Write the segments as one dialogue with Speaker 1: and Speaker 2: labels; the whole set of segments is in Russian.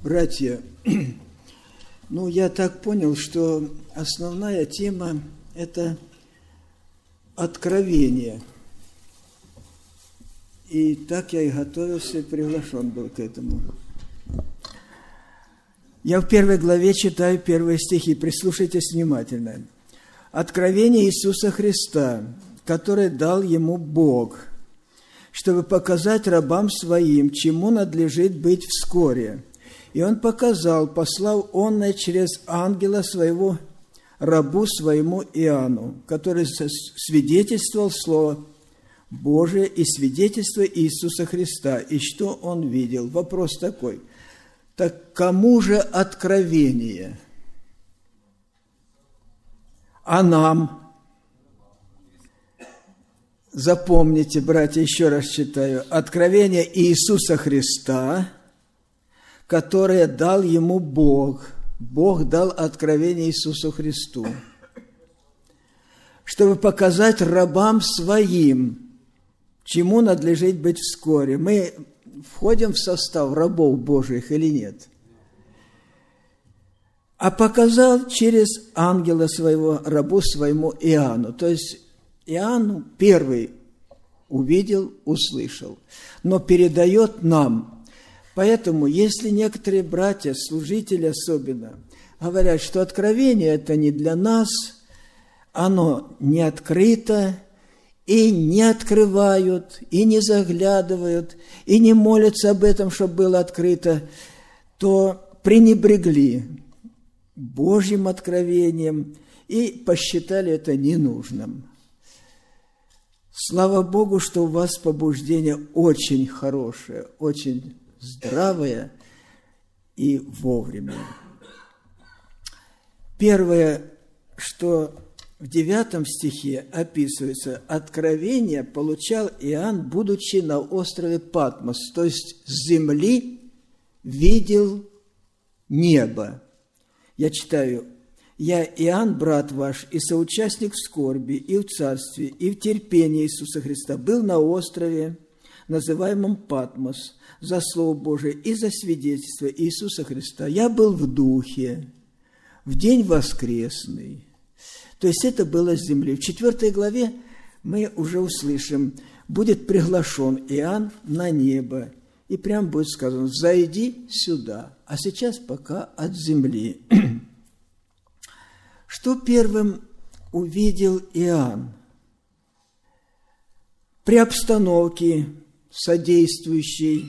Speaker 1: Братья, я так понял, что основная тема – это откровение. И так я и готовился, и приглашен был к этому. Я в 1 главе читаю первые стихи, прислушайтесь внимательно. «Откровение Иисуса Христа, которое дал Ему Бог, чтобы показать рабам Своим, чему надлежит быть вскоре. И Он показал, послав онное через ангела Своего, рабу Своему Иоанну, который свидетельствовал Слово Божие и свидетельство Иисуса Христа, и что Он видел». Вопрос такой: так кому же откровение? А нам? Запомните, братья, еще раз читаю. Откровение Иисуса Христа, которое дал Ему Бог. Бог дал откровение Иисусу Христу, чтобы показать рабам Своим, чему надлежит быть вскоре. Мы входим в состав рабов Божьих или нет? А показал через ангела Своего, рабу Своему Иоанну. То есть Иоанн первый увидел, услышал, но передает нам. Поэтому, если некоторые братья, служители особенно, говорят, что откровение это не для нас, оно не открыто, и не открывают, и не заглядывают, и не молятся об этом, чтобы было открыто, то пренебрегли Божьим откровением и посчитали это ненужным. Слава Богу, что у вас побуждение очень хорошее, очень здравое и вовремя. Первое, что в 9 стихе описывается: откровение получал Иоанн, будучи на острове Патмос, то есть с земли видел небо. Я читаю: «Я, Иоанн, брат ваш, и соучастник в скорби, и в царстве, и в терпении Иисуса Христа, был на острове, называемом Патмос, за Слово Божие и за свидетельство Иисуса Христа. Я был в духе, в день воскресный». То есть это было с земли. В 4 главе мы уже услышим: будет приглашен Иоанн на небо, и прям будет сказано: «Зайди сюда». А сейчас пока от земли. Что первым увидел Иоанн? При обстановке содействующей,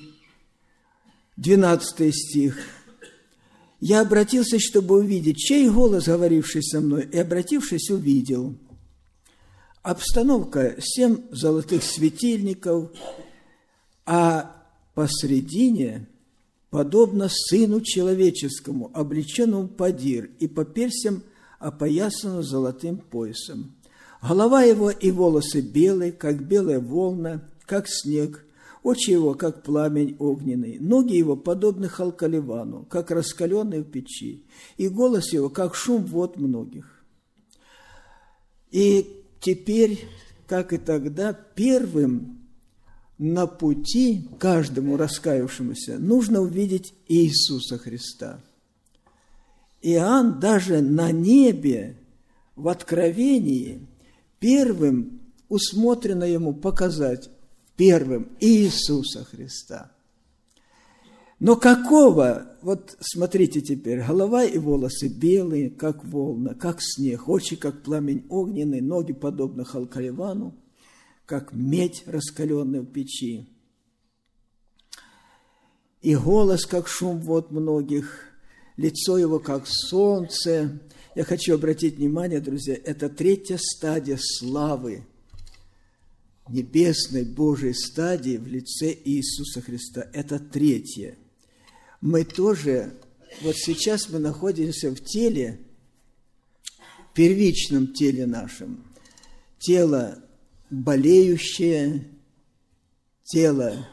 Speaker 1: 12 стих. «Я обратился, чтобы увидеть, чей голос, говоривший со мной, и, обратившись, увидел». Обстановка: 7 золотых светильников, а посредине, подобно Сыну Человеческому, облеченному подир, и по персям опоясанному золотым поясом. Голова его и волосы белые, как белая волна, как снег, очи его, как пламень огненный, ноги его подобны халкаливану, как раскаленные в печи, и голос его, как шум вод многих. И теперь, как и тогда, первым на пути каждому раскаявшемуся нужно увидеть Иисуса Христа. Иоанн даже на небе, в откровении, первым усмотрено ему показать первым Иисуса Христа. Но какого? Вот смотрите теперь: голова и волосы белые, как волна, как снег, очи, как пламень огненный, ноги, подобно халкаливану, как медь, раскаленная в печи, и голос, как шум вод многих, лицо его, как солнце. Я хочу обратить внимание, друзья, это 3-я стадия славы, небесной Божьей стадии в лице Иисуса Христа. Это 3-я. Мы тоже, вот сейчас мы находимся в теле, первичном теле нашем. Тело болеющее, тело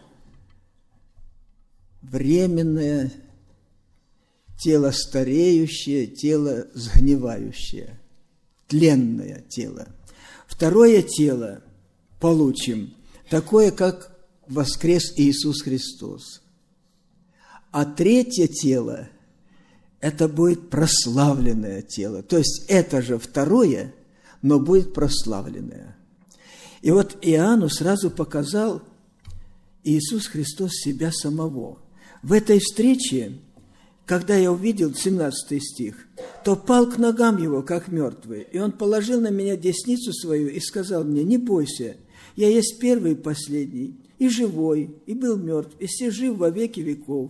Speaker 1: временное, тело стареющее, тело сгнивающее, тленное тело. 2-е тело получим такое, как воскрес Иисус Христос. А третье тело – это будет прославленное тело. То есть это же второе, но будет прославленное. И вот Иоанну сразу показал Иисус Христос себя самого. В этой встрече, когда я увидел 17 стих, то пал к ногам его, как мертвый, и он положил на меня десницу свою и сказал мне: не бойся, я есть первый и последний, и живой, и был мертв, и все жив во веки веков.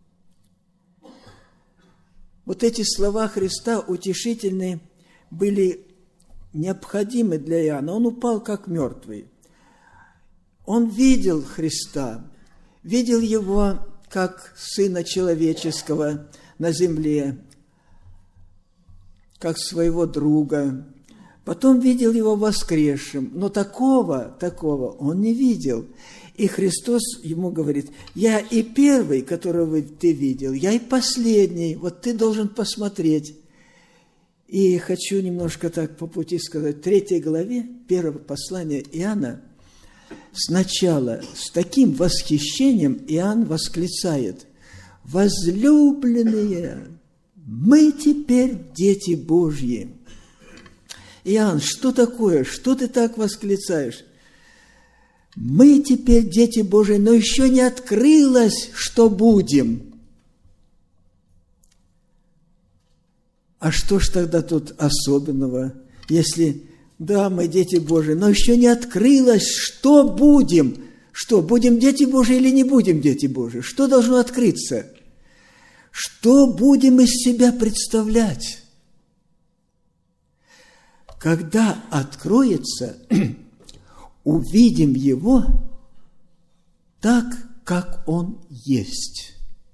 Speaker 1: Вот эти слова Христа утешительные были необходимы для Иоанна. Он упал как мертвый. Он видел Христа, видел Его как Сына Человеческого на земле, как своего друга. Потом видел Его воскресшим, но такого он не видел. И Христос ему говорит: я и первый, которого ты видел, я и последний, вот ты должен посмотреть. И хочу немножко так по пути сказать, в 3 главе 1 послания Иоанна сначала с таким восхищением Иоанн восклицает: возлюбленные, мы теперь дети Божьи. Иоанн, что такое? Что ты так восклицаешь? Мы теперь дети Божьи, но еще не открылось, что будем. А что ж тогда тут особенного, если, да, мы дети Божьи, но еще не открылось, что будем? Что, будем дети Божьи или не будем дети Божьи? Что должно открыться? Что будем из себя представлять? Когда откроется, увидим Его так, как Он есть.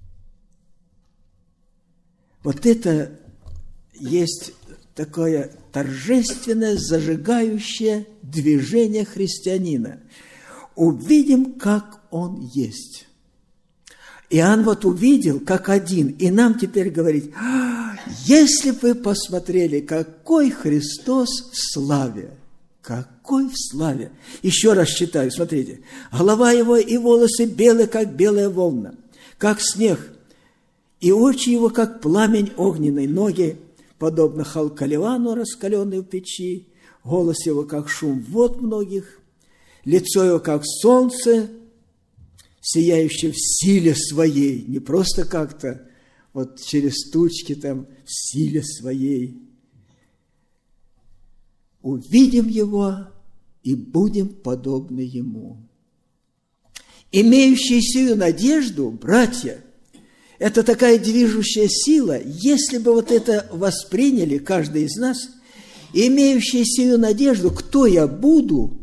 Speaker 1: Вот это есть такое торжественное, зажигающее движение христианина. Увидим, как Он есть. Иоанн вот увидел, как один, и нам теперь говорит: если бы вы посмотрели, какой Христос в славе, какой в славе. Еще раз читаю, смотрите. Голова Его и волосы белые, как белая волна, как снег, и очи Его, как пламень огненный, ноги подобно халкаливану, раскаленной в печи, голос Его, как шум вод многих, лицо Его, как солнце, сияющее в силе своей, не просто как-то вот через тучки там, в силе своей. Увидим Его и будем подобны Ему. Имеющие сию надежду, братья, это такая движущая сила, если бы вот это восприняли каждый из нас, имеющий сию надежду, кто я буду,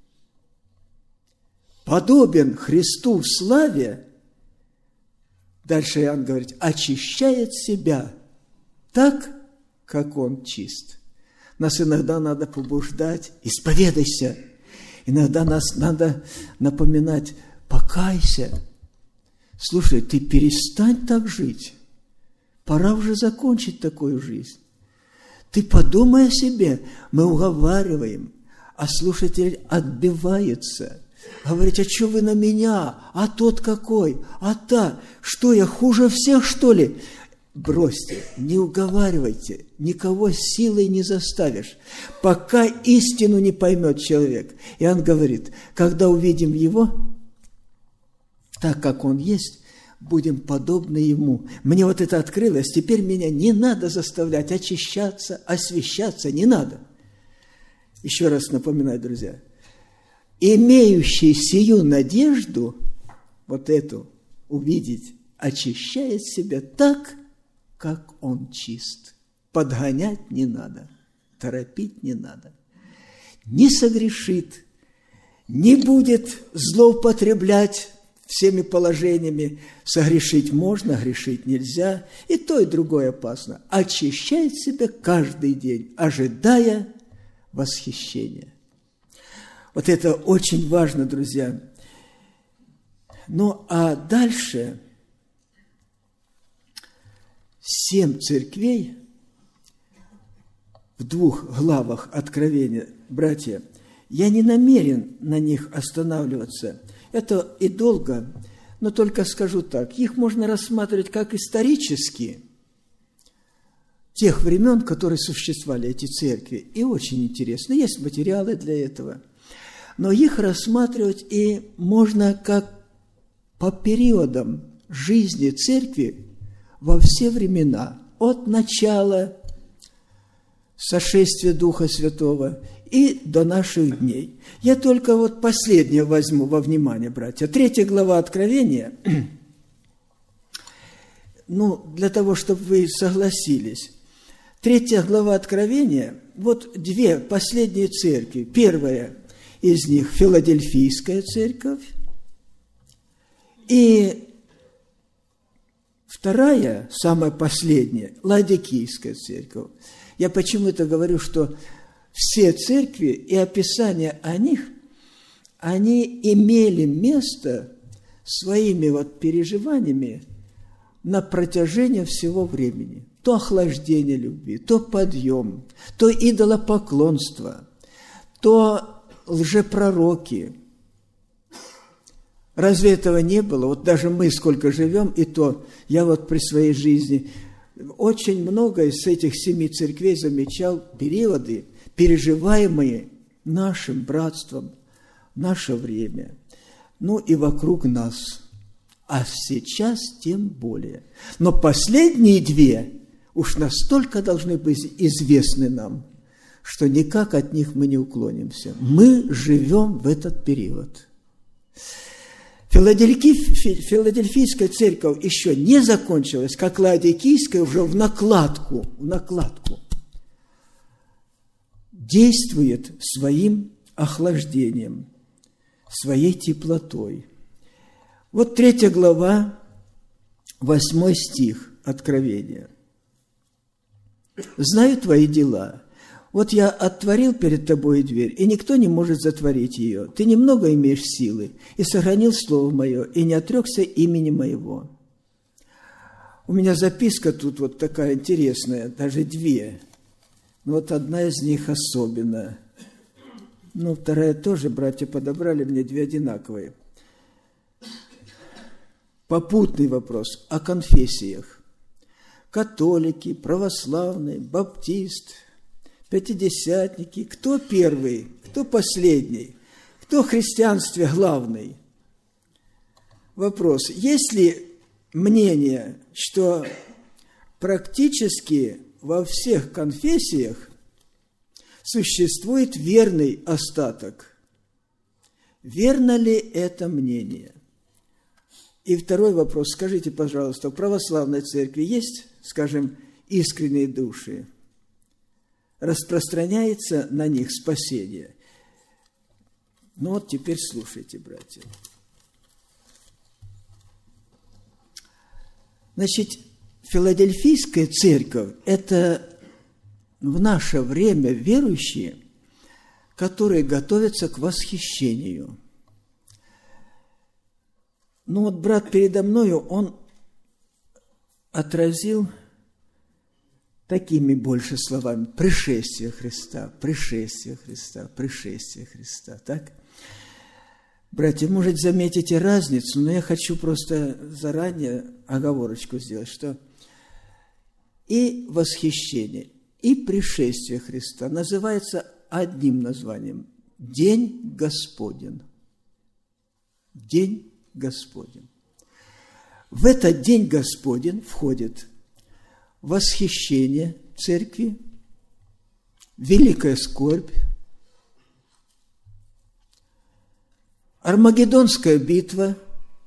Speaker 1: подобен Христу в славе, дальше Иоанн говорит, очищает себя так, как Он чист. Нас иногда надо побуждать, исповедайся. Иногда нас надо напоминать, покайся. Слушай, ты перестань так жить. Пора уже закончить такую жизнь. Ты подумай о себе. Мы уговариваем, а слушатель отбивается. Говорит: а что вы на меня? А тот какой? А та? Что, я хуже всех, что ли? Бросьте, не уговаривайте, никого силой не заставишь, пока истину не поймет человек. И он говорит: когда увидим Его, так как Он есть, будем подобны Ему. Мне вот это открылось, теперь меня не надо заставлять очищаться, освящаться, не надо. Еще раз напоминаю, друзья, имеющий сию надежду, вот эту увидеть, очищает себя так, как Он чист. Подгонять не надо, торопить не надо. Не согрешит, не будет злоупотреблять всеми положениями. Согрешить можно, грешить нельзя. И то, и другое опасно. Очищает себя каждый день, ожидая восхищения. Вот это очень важно, друзья. Ну, а дальше 7 церквей в 2 главах Откровения, братья, я не намерен на них останавливаться. Это и долго, Но только скажу так, их можно рассматривать как исторические, тех времен, которые существовали, эти церкви. И очень интересно, есть материалы для этого. Но их рассматривать и можно как по периодам жизни церкви во все времена, от начала сошествия Духа Святого и до наших дней. Я только вот последнее возьму во внимание, братья. 3 глава Откровения, для того, чтобы вы согласились. 3 глава Откровения, вот 2 последние церкви. Первая из них – Филадельфийская церковь, и вторая, самая последняя – Ладикийская церковь. Я почему-то говорю, что все церкви и описания о них, они имели место своими переживаниями на протяжении всего времени. То охлаждение любви, то подъем, то идолопоклонство, то лжепророки. Разве этого не было? Вот даже мы сколько живем, и то я при своей жизни очень много из этих 7 церквей замечал периоды, переживаемые нашим братством в наше время, и вокруг нас. А сейчас тем более. Но последние 2 уж настолько должны быть известны нам, что никак от них мы не уклонимся. Мы живем в этот период. Филадельфийская церковь еще не закончилась, как Ладикийская уже в накладку. Действует своим охлаждением, своей теплотой. Вот 3 глава, 8 стих Откровения. «Знаю твои дела. Вот я отворил перед тобой дверь, и никто не может затворить ее. Ты немного имеешь силы, и сохранил слово мое, и не отрекся имени моего». У меня записка тут такая интересная, даже 2. Но одна из них особенно. Вторая тоже, братья подобрали мне 2 одинаковые. Попутный вопрос о конфессиях. Католики, православные, баптист, пятидесятники. Кто первый, кто последний? Кто в христианстве главный? Вопрос. Есть ли мнение, что практически во всех конфессиях существует верный остаток? Верно ли это мнение? И второй вопрос. Скажите, пожалуйста, в православной церкви есть, скажем, искренние души? Распространяется на них спасение? Теперь слушайте, братья. Значит, Филадельфийская церковь – это в наше время верующие, которые готовятся к восхищению. Брат передо мною, он отразил такими больше словами: пришествие Христа, пришествие Христа, пришествие Христа. Так? Братья, может, заметите разницу, но я хочу просто заранее оговорочку сделать, что и восхищение, и пришествие Христа называется одним названием – День Господень. День Господень. В этот День Господень входит восхищение церкви, великая скорбь, Армагеддонская битва,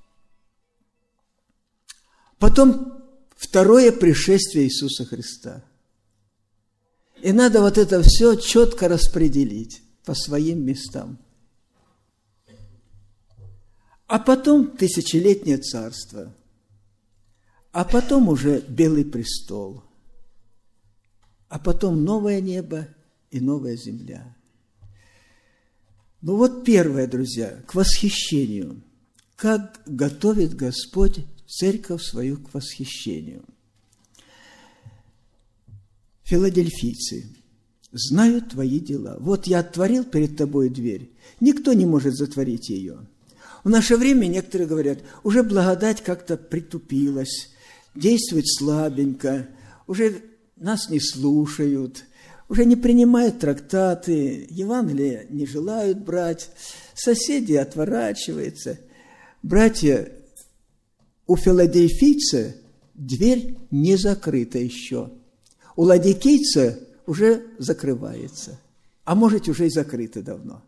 Speaker 1: потом второе пришествие Иисуса Христа. И надо это все четко распределить по своим местам. А потом тысячелетнее царство, а потом уже белый престол, а потом новое небо и новая земля. Первое, друзья, к восхищению. Как готовит Господь церковь свою к восхищению? Филадельфийцы, знаю твои дела. Вот я отворил перед тобой дверь, никто не может затворить ее. В наше время некоторые говорят, уже благодать как-то притупилась, действует слабенько, уже нас не слушают, уже не принимают трактаты, Евангелие не желают брать, соседи отворачиваются. Братья, у филадельфийца дверь не закрыта еще, у ладикийца уже закрывается, а может, уже и закрыта давно.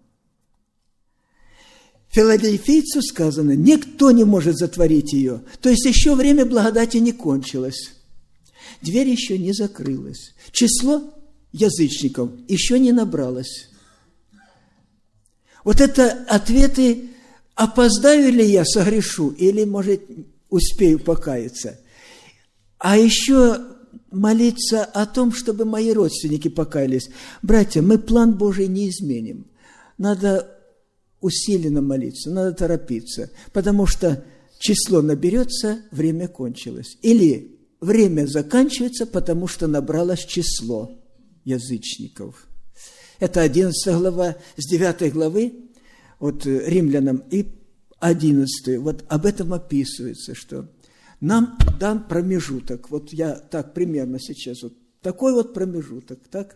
Speaker 1: Филадельфийцу сказано, никто не может затворить ее, то есть еще время благодати не кончилось, дверь еще не закрылась, число язычников еще не набралось. Вот это ответы, опоздаю ли я, согрешу, или, может, успею покаяться. А еще молиться о том, чтобы мои родственники покаялись. Братья, мы план Божий не изменим. Надо усиленно молиться, надо торопиться, потому что число наберется, время кончилось. Или время заканчивается, потому что набралось число язычников. Это 11 глава, с 9 главы, вот Римлянам, и 11, вот об этом описывается, что нам дан промежуток, вот я так примерно сейчас, вот такой вот промежуток, так?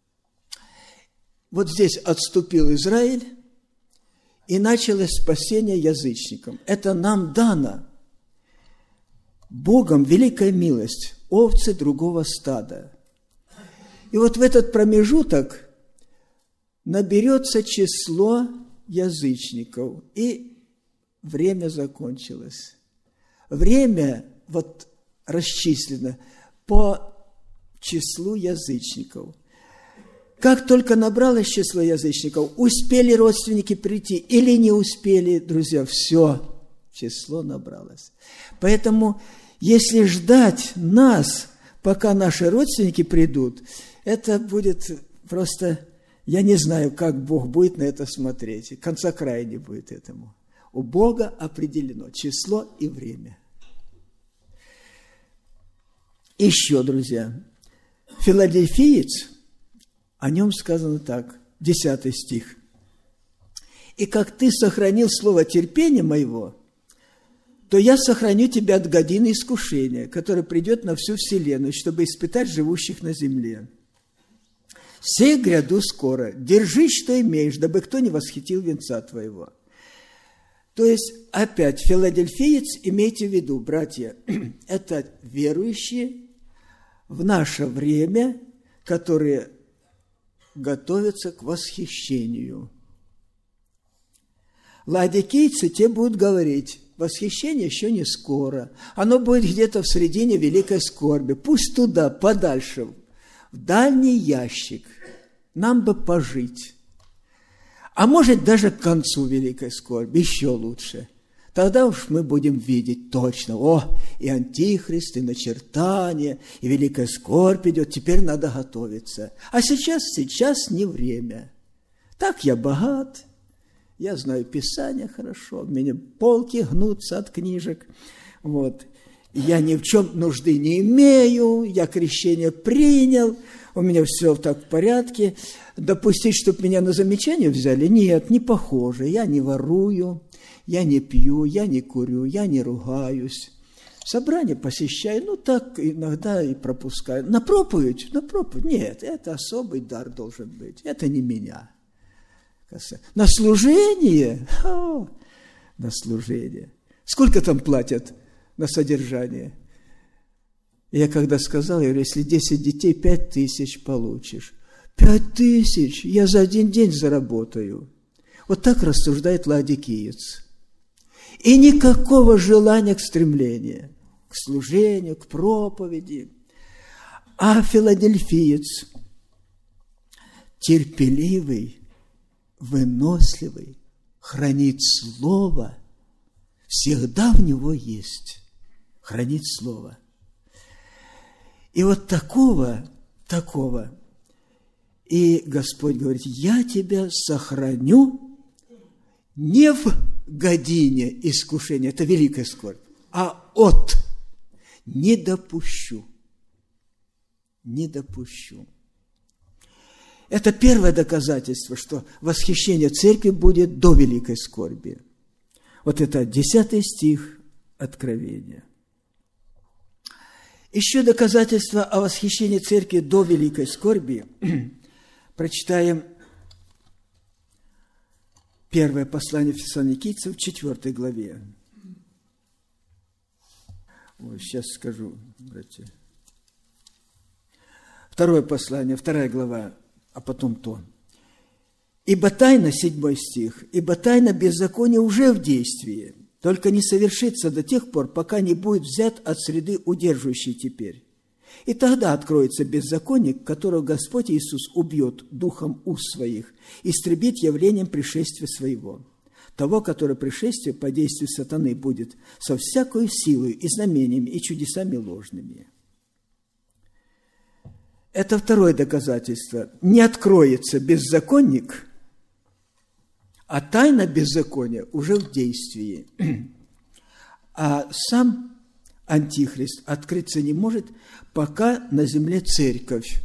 Speaker 1: Вот здесь отступил Израиль, и началось спасение язычникам. Это нам дано Богом великая милость, овцы другого стада. И вот в этот промежуток наберется число язычников, и время закончилось. Время вот расчислено по числу язычников. Как только набралось число язычников, успели родственники прийти или не успели, друзья, все, число набралось. Поэтому, если ждать нас, пока наши родственники придут, это будет просто, я не знаю, как Бог будет на это смотреть. Конца края не будет этому. У Бога определено число и время. Еще, друзья, филадельфиец, о нем сказано так, 10 стих. «И как ты сохранил слово терпения моего, то я сохраню тебя от годины искушения, которое придет на всю вселенную, чтобы испытать живущих на земле. Сей гряду скоро, держи, что имеешь, дабы кто не восхитил венца твоего». То есть, опять, филадельфиец, имейте в виду, братья, это верующие в наше время, которые готовятся к восхищению. Ладикийцы, те будут говорить, восхищение еще не скоро, оно будет где-то в середине великой скорби, пусть туда, подальше, в дальний ящик, нам бы пожить. А может, даже к концу великой скорби, еще лучше. Тогда уж мы будем видеть точно, и антихрист, и начертание, и великая скорбь идет, теперь надо готовиться. А сейчас не время. Так я богат, я знаю Писание хорошо, у меня полки гнутся от книжек, вот. Я ни в чем нужды не имею, я крещение принял, у меня все так в порядке. Допустить, чтобы меня на замечание взяли? Нет, не похоже. Я не ворую, я не пью, я не курю, я не ругаюсь. Собрание посещаю, так иногда и пропускаю. На проповедь? Нет, это особый дар должен быть. Это не меня. На служение? На служение. Сколько там платят на содержание? Я когда сказал, я говорю, если 10 детей, 5000 получишь. 5000 я за один день заработаю. Вот так рассуждает ладикиец. И никакого желания к стремлению, к служению, к проповеди. А филадельфиец терпеливый, выносливый, хранит слово, всегда в него есть. Хранит слово. И вот такого, и Господь говорит, я тебя сохраню не в године искушения, это великая скорбь, а от, не допущу. Это первое доказательство, что восхищение церкви будет до великой скорби. Вот это 10 стих Откровения. Еще доказательство о восхищении церкви до великой скорби. Прочитаем первое послание Фессалоникийцам в 4 главе. Сейчас скажу, братья. Второе послание, 2 глава, а потом то. «Ибо тайна», 7 стих, «ибо тайна беззакония уже в действии, только не совершится до тех пор, пока не будет взят от среды, удерживающей теперь. И тогда откроется беззаконник, которого Господь Иисус убьет духом уст своих, истребит явлением пришествия своего, того, которое пришествие по действию сатаны будет со всякой силой и знамениями и чудесами ложными». Это второе доказательство. Не откроется беззаконник, а тайна беззакония уже в действии. А сам Антихрист открыться не может, пока на земле церковь.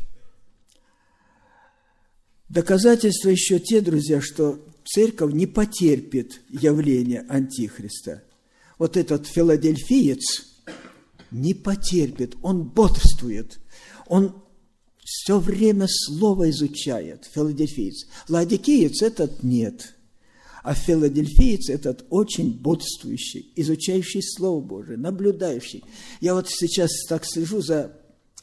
Speaker 1: Доказательства еще те, друзья, что церковь не потерпит явление Антихриста. Вот этот филадельфиец не потерпит, он бодрствует, он все время слово изучает, филадельфиец. Ладикиец этот нет. А филадельфиец этот очень бодрствующий, изучающий Слово Божие, наблюдающий. Я вот сейчас так слежу за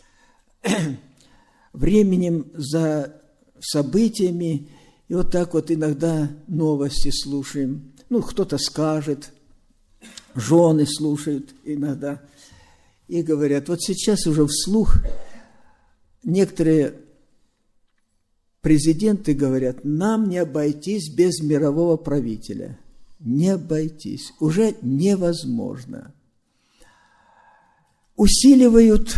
Speaker 1: временем, за событиями, и вот так вот иногда новости слушаем. Ну, кто-то скажет, жены слушают иногда, и говорят, вот сейчас уже вслух некоторые президенты говорят, нам не обойтись без мирового правителя. Не обойтись. Уже невозможно. Усиливают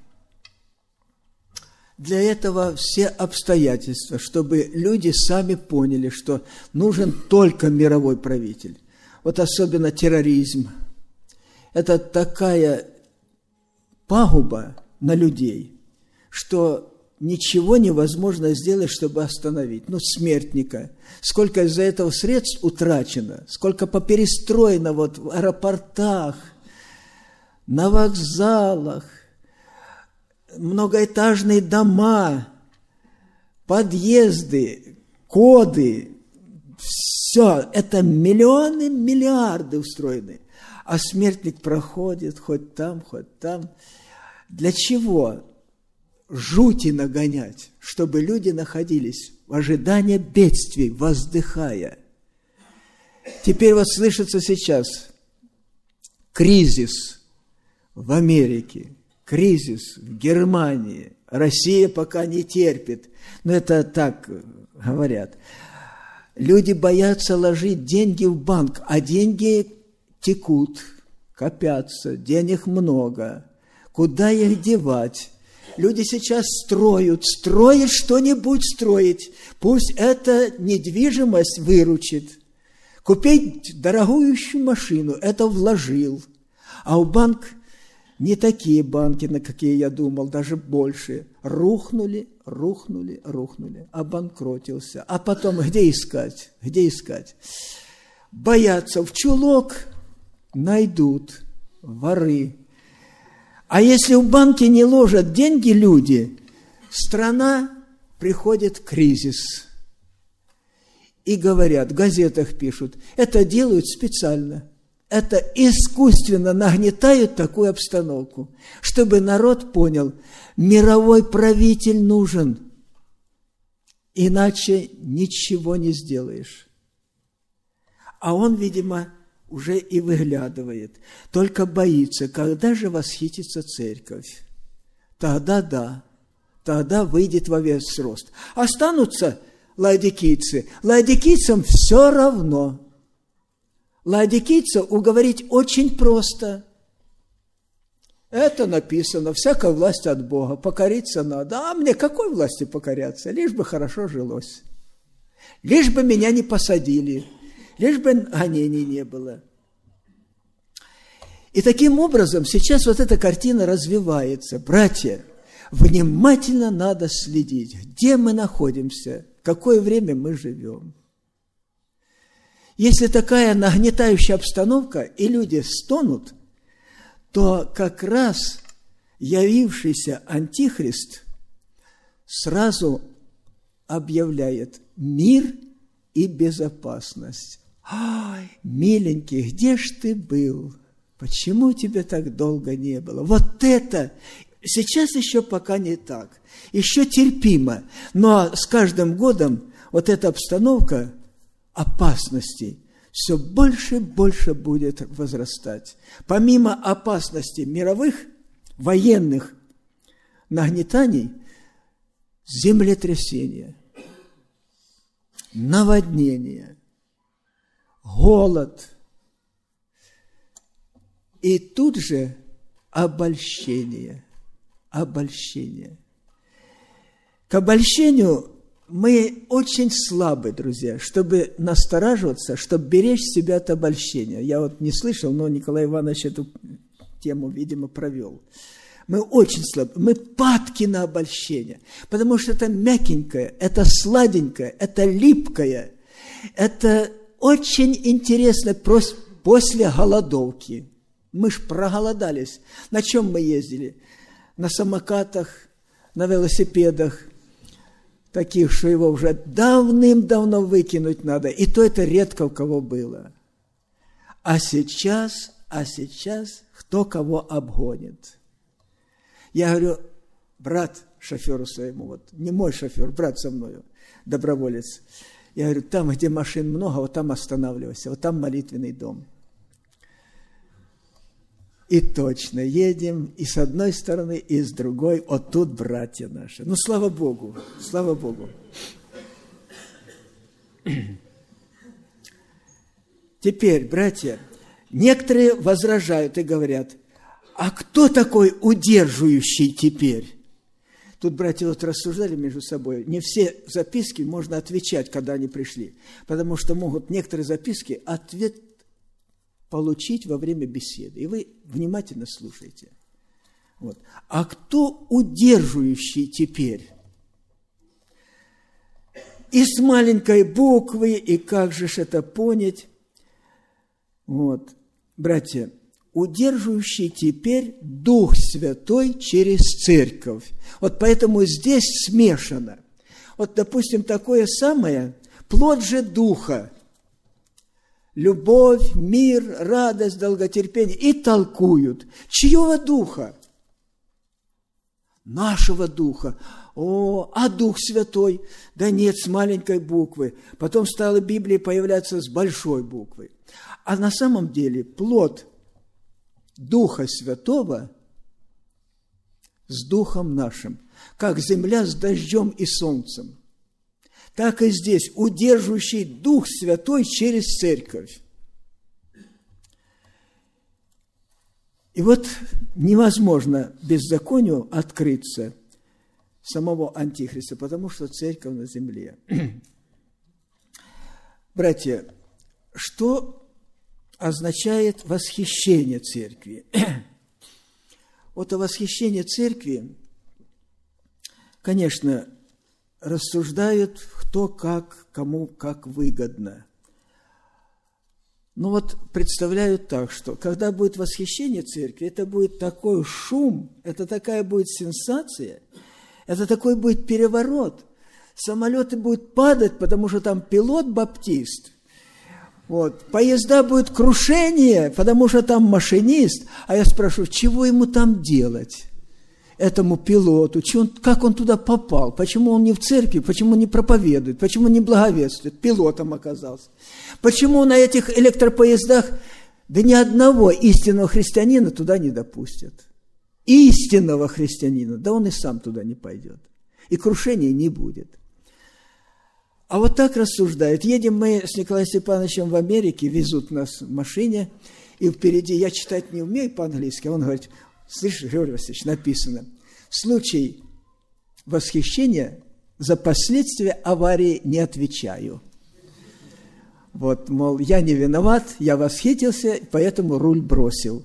Speaker 1: для этого все обстоятельства, чтобы люди сами поняли, что нужен только мировой правитель. Вот особенно терроризм. Это такая пагуба на людей, что ничего невозможно сделать, чтобы остановить. Ну, смертника. Сколько из-за этого средств утрачено, сколько поперестроено вот в аэропортах, на вокзалах, многоэтажные дома, подъезды, коды. Все, это миллионы, миллиарды устроены. А смертник проходит хоть там, хоть там. Для чего? Жути нагонять, чтобы люди находились в ожидании бедствий, воздыхая. Теперь вот слышится сейчас кризис в Америке, кризис в Германии. Россия пока не терпит. Но это так говорят. Люди боятся ложить деньги в банк, а деньги текут, копятся, денег много. Куда их девать? Люди сейчас строят что-нибудь строить. Пусть эта недвижимость выручит. Купить дорогущую машину, это вложил. А у банк не такие банки, на какие я думал, даже больше. Рухнули, обанкротился. А потом где искать? Где искать? Боятся, в чулок найдут воры. А если в банке не ложат деньги люди, страна приходит в кризис. И говорят, в газетах пишут, это делают специально. Это искусственно нагнетают такую обстановку, чтобы народ понял, мировой правитель нужен, иначе ничего не сделаешь. А он, видимо, уже и выглядывает, только боится, когда же восхитится церковь. Тогда да, тогда выйдет во весь рост. Останутся лаодикийцы, лаодикийцам все равно. Лаодикийца уговорить очень просто. Это написано, всякая власть от Бога, покориться надо. А мне какой власти покоряться? Лишь бы хорошо жилось. Лишь бы меня не посадили. Лишь бы гонений не было. И таким образом сейчас вот эта картина развивается. Братья, внимательно надо следить, где мы находимся, какое время мы живем. Если такая нагнетающая обстановка, и люди стонут, то как раз явившийся Антихрист сразу объявляет мир и безопасность. Ай, миленький, где ж ты был? Почему тебя так долго не было? Вот это сейчас еще пока не так, еще терпимо, но с каждым годом вот эта обстановка опасностей все больше и больше будет возрастать. Помимо опасностей мировых, военных нагнетаний, землетрясения, наводнения, голод и тут же обольщение. Обольщение. К обольщению мы очень слабы, друзья, чтобы настораживаться, чтобы беречь себя от обольщения. Я вот не слышал, но Николай Иванович эту тему, видимо, провел. Мы очень слабы, мы падки на обольщение, потому что это мягенькое, это сладенькое, это липкое, это очень интересно после голодовки. Мы ж проголодались. На чем мы ездили? На самокатах, на велосипедах, таких, что его уже давным-давно выкинуть надо. И то это редко у кого было. А сейчас кто кого обгонит. Я говорю, брат шоферу своему, вот не мой шофер, брат со мною, доброволец. Я говорю, там, где машин много, вот там останавливайся, вот там молитвенный дом. И точно едем и с одной стороны, и с другой. Вот тут братья наши. Ну, слава Богу, слава Богу. Теперь, братья, некоторые возражают и говорят, а кто такой удерживающий теперь? Тут братья вот рассуждали между собой. Не все записки можно отвечать, когда они пришли, потому что могут некоторые записки ответ получить во время беседы. И вы внимательно слушайте. Вот. А кто удерживающий теперь? И с маленькой буквы, и как же ж это понять? Вот, братья, удерживающий теперь Дух Святой через Церковь. Вот поэтому здесь смешано. Вот, допустим, такое самое, плод же Духа. Любовь, мир, радость, долготерпение. И толкуют. Чьего духа? Нашего духа. О, а Дух Святой? Да нет, с маленькой буквы. Потом стала Библия появляться с большой буквы. А на самом деле плод Духа Святого с Духом нашим, как земля с дождем и солнцем. Так и здесь, удерживающий Дух Святой через Церковь. И вот невозможно беззаконию открыться самого Антихриста, потому что Церковь на земле. Братья, что означает восхищение Церкви? Вот о восхищении Церкви, конечно, рассуждают кто как, кому как выгодно. Но вот представляют так, что когда будет восхищение Церкви, это будет такой шум, это такая будет сенсация, это такой будет переворот. Самолеты будут падать, потому что там пилот-баптист. Вот. Поезда будет крушение, потому что там машинист. А я спрашиваю, чего ему там делать? Этому пилоту, как он туда попал, почему он не в церкви, почему не проповедует, почему не благовествует, пилотом оказался. Почему на этих электропоездах, да ни одного истинного христианина туда не допустят. Истинного христианина, да он и сам туда не пойдет. И крушения не будет. А вот так рассуждают. Едем мы с Николаем Степановичем в Америке, везут нас в машине, и впереди, я читать не умею по-английски, он говорит, слышишь, Григорий Васильевич, написано, в случае восхищения за последствия аварии не отвечаю. Вот, мол, я не виноват, я восхитился, поэтому руль бросил.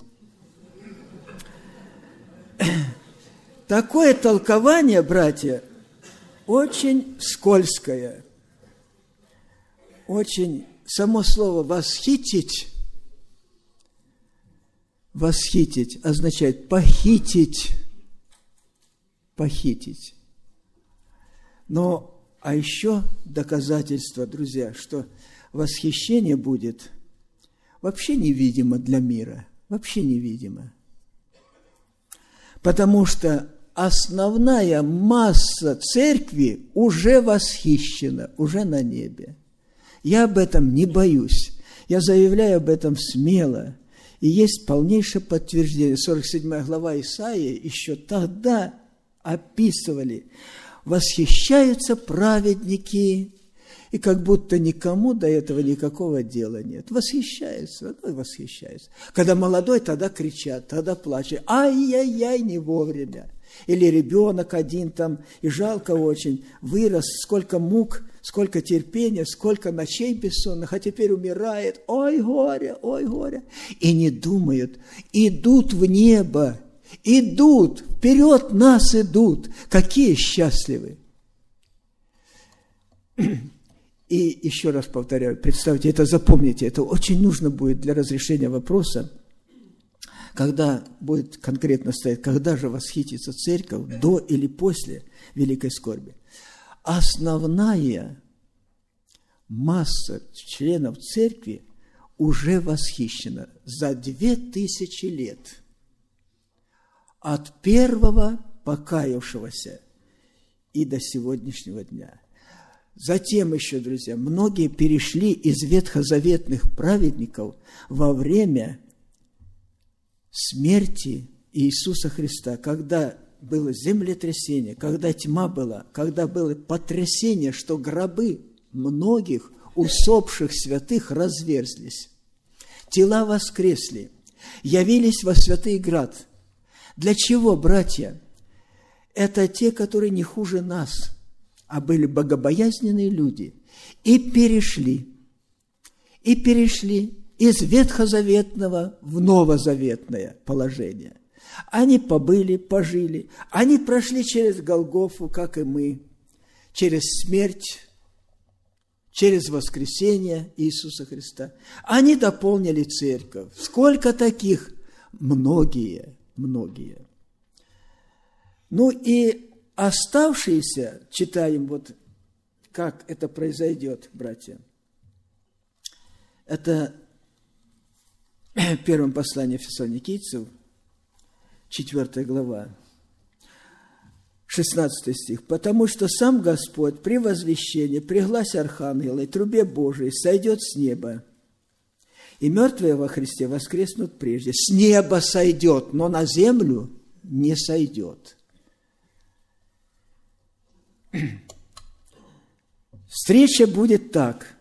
Speaker 1: Такое толкование, братья, очень скользкое, очень само слово «восхитить» означает похитить. Похитить. А еще доказательство, друзья, что восхищение будет вообще невидимо для мира. Вообще невидимо. Потому что основная масса церкви уже восхищена, уже на небе. Я об этом не боюсь. Я заявляю об этом смело. И есть полнейшее подтверждение. 47 глава Исаии еще тогда описывали. Восхищаются праведники, и как будто никому до этого никакого дела нет. Восхищаются, восхищаются. Когда молодой, тогда кричат, тогда плачут. Ай-яй-яй, не вовремя. Или ребенок один там, и жалко очень, вырос, сколько мук, сколько терпения, сколько ночей бессонных, а теперь умирает. Ой, горе, ой, горе. И не думают, идут в небо, идут, вперед нас идут. Какие счастливы. И еще раз повторяю, представьте, это запомните, это очень нужно будет для разрешения вопроса, когда будет конкретно стоять, когда же восхитится церковь, до или после великой скорби. Основная масса членов церкви уже восхищена за 2000 лет. От первого покаявшегося и до сегодняшнего дня. Затем еще, друзья, многие перешли из ветхозаветных праведников во время смерти Иисуса Христа, когда было землетрясение, когда тьма была, когда было потрясение, что гробы многих усопших святых разверзлись. Тела воскресли, явились во святый град. Для чего, братья? Это те, которые не хуже нас, а были богобоязненные люди, и перешли из ветхозаветного в новозаветное положение. Они побыли, пожили, они прошли через Голгофу, как и мы, через смерть, через воскресение Иисуса Христа. Они дополнили церковь. Сколько таких? Многие. И оставшиеся, читаем как это произойдет, братья. Это первое послание Фессалоникийцев, 4 глава, 16 стих. «Потому что сам Господь при возвещении, при гласе архангела и трубе Божией сойдет с неба, и мертвые во Христе воскреснут прежде». С неба сойдет, но на землю не сойдет. Встреча будет так.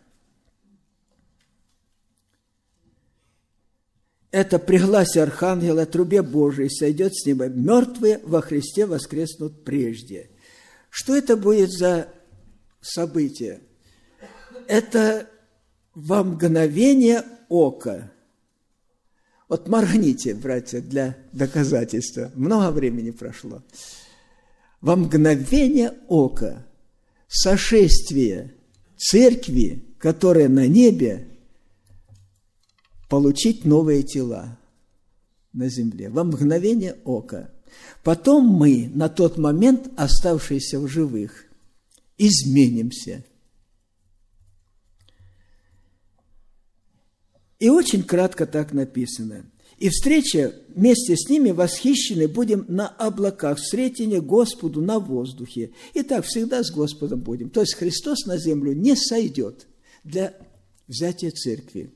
Speaker 1: Это при гласе архангела, трубе Божией сойдет с неба. Мертвые во Христе воскреснут прежде. Что это будет за событие? Это во мгновение ока. Моргните, братья, для доказательства. Много времени прошло. Во мгновение ока сошествие церкви, которая на небе, получить новые тела на земле. Во мгновение ока. Потом мы, на тот момент, оставшиеся в живых, изменимся. И очень кратко так написано. «И встреча вместе с ними восхищены будем на облаках, встретение Господу на воздухе». И так всегда с Господом будем. То есть Христос на землю не сойдет для взятия церкви.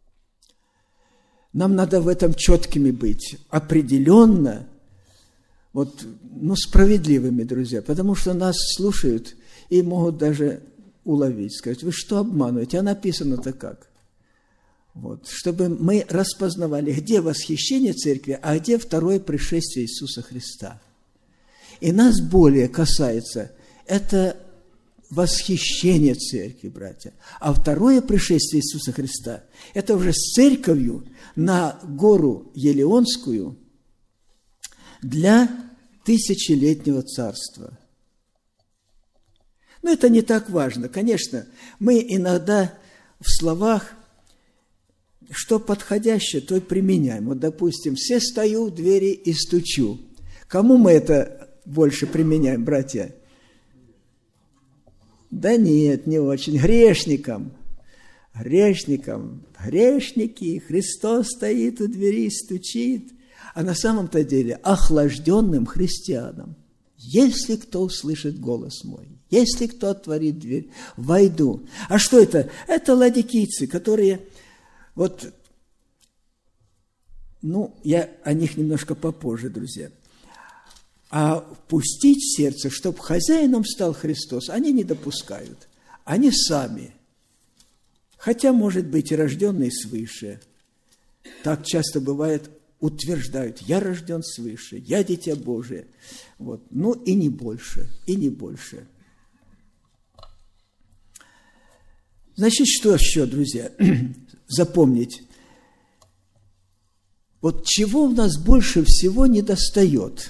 Speaker 1: Нам надо в этом четкими быть, определенно, справедливыми, друзья, потому что нас слушают и могут даже уловить, сказать: вы что обманываете, а написано-то как? Чтобы мы распознавали, где восхищение церкви, а где второе пришествие Иисуса Христа. И нас более касается это восхищение церкви, братья. А второе пришествие Иисуса Христа – это уже с церковью на гору Елеонскую для тысячелетнего царства. Но это не так важно. Конечно, мы иногда в словах, что подходящее, то и применяем. Вот, допустим, все стою у двери и стучу. Кому мы это больше применяем, братья? Да нет, не очень. Грешникам. Грешники. Христос стоит у двери и стучит. А на самом-то деле охлажденным христианам. Если кто услышит голос мой, если кто отворит дверь, войду. А что это? Это ладикийцы, которые... Вот, я о них немножко попозже, друзья. А впустить в сердце, чтобы хозяином стал Христос, они не допускают. Они сами, хотя, может быть, и рожденные свыше, так часто бывает, утверждают: я рожден свыше, я дитя Божие. Вот. И не больше, и не больше. Значит, что еще, друзья, запомнить? Вот чего у нас больше всего недостает?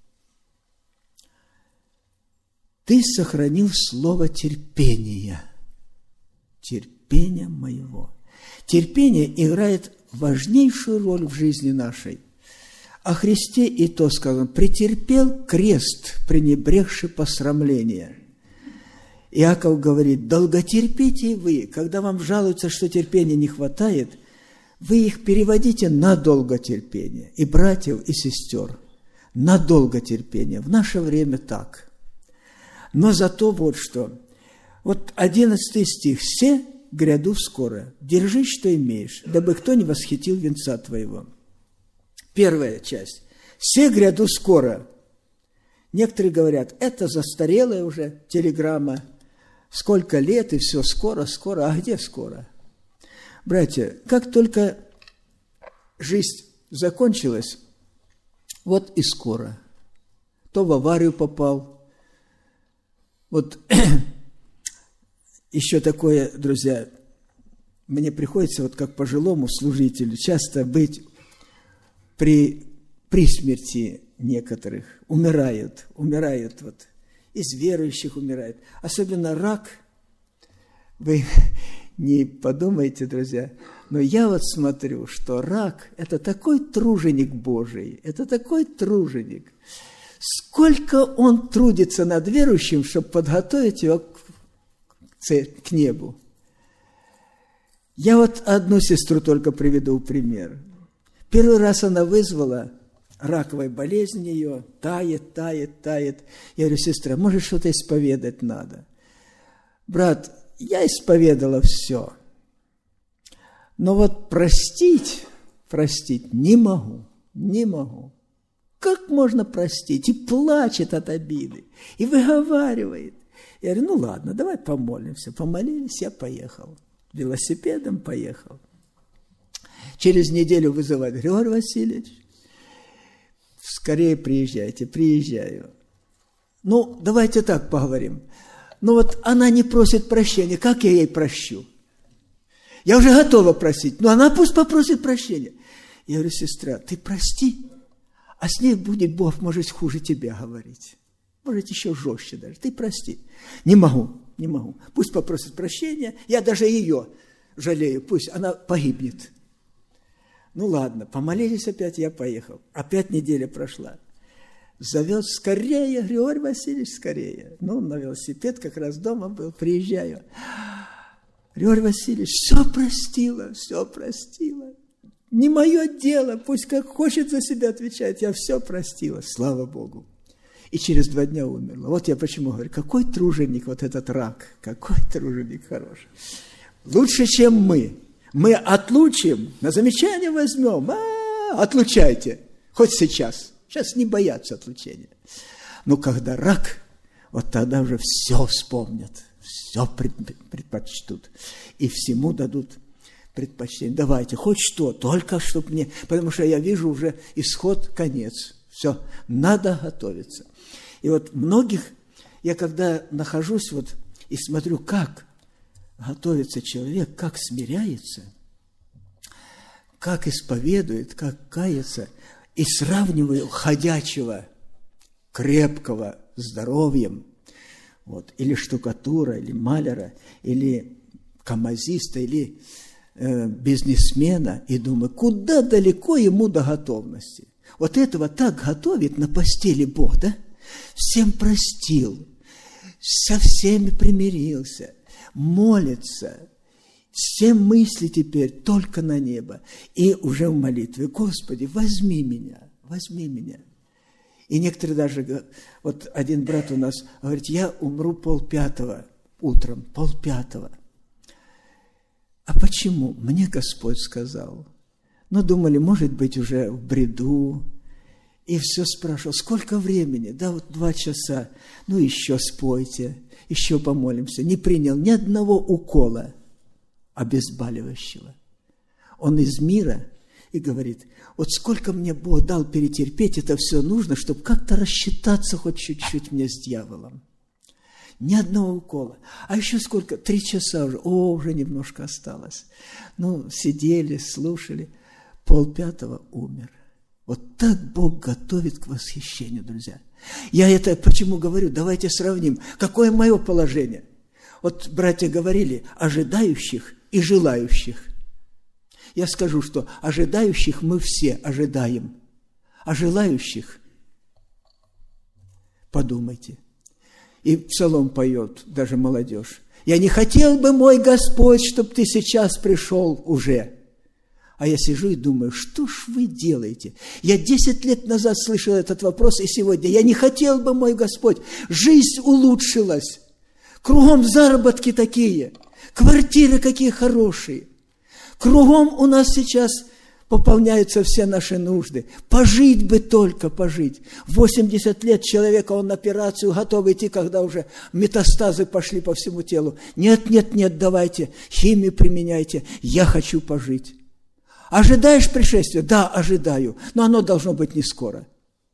Speaker 1: Ты сохранил слово терпения. Терпения моего. Терпение играет важнейшую роль в жизни нашей. О Христе и то сказано: претерпел крест, пренебрегши посрамления. Иаков говорит: долготерпите вы, когда вам жалуются, что терпения не хватает, вы их переводите на долготерпение. И братьев, и сестер, на долготерпение. В наше время так. Но зато вот что. Вот 11 стих. «Се гряду скоро, держи, что имеешь, дабы кто не восхитил венца твоего». Первая часть. «Се гряду скоро». Некоторые говорят, это застарелая уже телеграмма. Сколько лет, и все скоро. А где скоро? Братья, как только жизнь закончилась, вот и скоро. То в аварию попал. Вот еще такое, друзья, мне приходится, вот как пожилому служителю, часто быть при смерти некоторых. Умирают, вот, из верующих умирают. Особенно рак. Вы не подумайте, друзья, но я вот смотрю, что рак – это такой труженик Божий, это такой труженик. Сколько он трудится над верующим, чтобы подготовить его к небу. Я вот одну сестру только приведу в пример. Первый раз она вызвала раковая болезнь ее, тает. Я говорю: сестра, может, что-то исповедать надо? Брат, я исповедала все. Но вот простить не могу. Как можно простить? И плачет от обиды, и выговаривает. Я говорю: ладно, давай помолимся. Помолились, я поехал. Велосипедом поехал. Через неделю вызывает: Григорий Васильевич, скорее приезжайте. Приезжаю. Давайте так поговорим. Вот она не просит прощения, как я ей прощу? Я уже готова просить, она пусть попросит прощения. Я говорю: сестра, ты прости, а с ней будет Бог, может, хуже тебя говорить. Может, еще жестче даже. Ты прости. Не могу. Пусть попросит прощения. Я даже ее жалею. Пусть она погибнет. Ладно, помолились опять, я поехал. Опять неделя прошла. Зовет: скорее, Григорий Васильевич, скорее. На велосипед как раз дома был. Приезжаю. Григорий Васильевич, все простила. Не мое дело, пусть как хочет за себя отвечать. Я все простила, слава Богу. И через 2 дня умерла. Вот я почему говорю, какой труженик вот этот рак, какой труженик хороший. Лучше, чем мы. Мы отлучим, на замечание возьмем. Отлучайте, хоть сейчас. Сейчас не боятся отлучения. Но когда рак, вот тогда уже все вспомнят, все предпочтут. И всему дадут предпочтение. Давайте, хоть что, только чтобы мне, потому что я вижу уже исход, конец. Все, надо готовиться. И вот многих, я когда нахожусь вот и смотрю, как готовится человек, как смиряется, как исповедует, как кается, и сравниваю ходячего, крепкого, здоровьем, вот, или штукатура, или маляра, или камазиста или бизнесмена, и думаю, куда далеко ему до готовности. Вот этого так готовит на постели Бог, да? Всем простил, со всеми примирился, молится, все мысли теперь только на небо. И уже в молитве: Господи, возьми меня, возьми меня. И некоторые даже, вот один брат у нас говорит: я умру 4:30 утром, 4:30. А почему? Мне Господь сказал. Но думали, может быть, уже в бреду. И все спрашивал: сколько времени? Да, вот 2 часа. Ну, еще спойте, еще помолимся. Не принял ни одного укола обезболивающего. Он из мира и говорит: вот сколько мне Бог дал перетерпеть, это все нужно, чтобы как-то рассчитаться хоть чуть-чуть мне с дьяволом. Ни одного укола. А еще сколько? 3 часа уже. Уже немножко осталось. Ну, сидели, слушали. 4:30 умер. Вот так Бог готовит к восхищению, друзья. Я это почему говорю? Давайте сравним. Какое мое положение? Вот братья говорили: ожидающих и желающих. Я скажу, что ожидающих мы все ожидаем, а желающих подумайте. И псалом поет даже молодежь: я не хотел бы, мой Господь, чтобы ты сейчас пришел уже. А я сижу и думаю: что ж вы делаете? Я 10 лет назад слышал этот вопрос, и сегодня: я не хотел бы, мой Господь, жизнь улучшилась. Кругом заработки такие, квартиры какие хорошие. Кругом у нас сейчас пополняются все наши нужды. Пожить бы только, пожить. 80 лет человека, он на операцию готов идти, когда уже метастазы пошли по всему телу. Нет, нет, нет, давайте, химию применяйте, я хочу пожить. Ожидаешь пришествия? Да, ожидаю, но оно должно быть не скоро.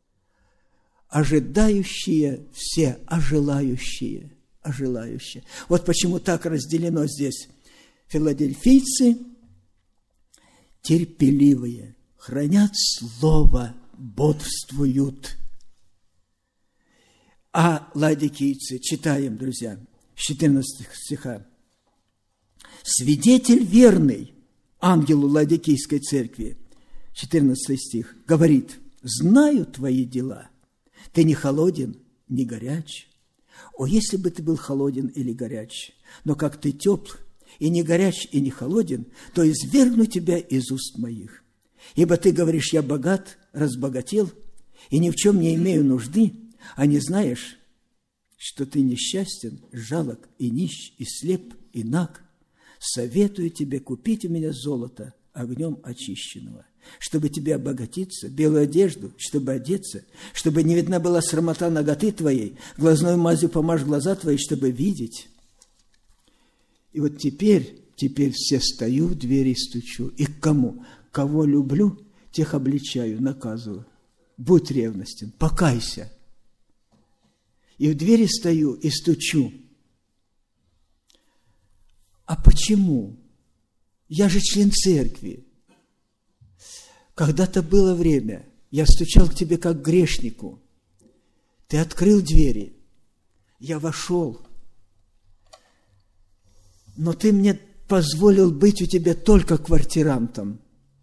Speaker 1: Ожидающие все, а желающие. Вот почему так разделено здесь. Филадельфийцы терпеливые, хранят слово, бодрствуют. А ладикийцы, читаем, друзья, с 14 стиха. Свидетель верный ангелу Ладикийской церкви, 14 стих, говорит: знаю твои дела, ты не холоден, не горяч. О, если бы ты был холоден или горяч, но как ты тепл, и не горяч, и не холоден, то извергну тебя из уст моих. Ибо ты говоришь: я богат, разбогател, и ни в чем не имею нужды, а не знаешь, что ты несчастен, жалок, и нищ, и слеп, и наг. Советую тебе, купить у меня золото огнем очищенного, чтобы тебе обогатиться, белую одежду, чтобы одеться, чтобы не видна была срамота наготы твоей, глазной мазью помажь глаза твои, чтобы видеть. И вот теперь все стою в двери и стучу. И к кому? Кого люблю, тех обличаю, наказываю. Будь ревностен, покайся. И в двери стою и стучу. А почему? Я же член церкви. Когда-то было время, я стучал к тебе как к грешнику. Ты открыл двери, я вошел. Но ты мне позволил быть у тебя только квартирантом,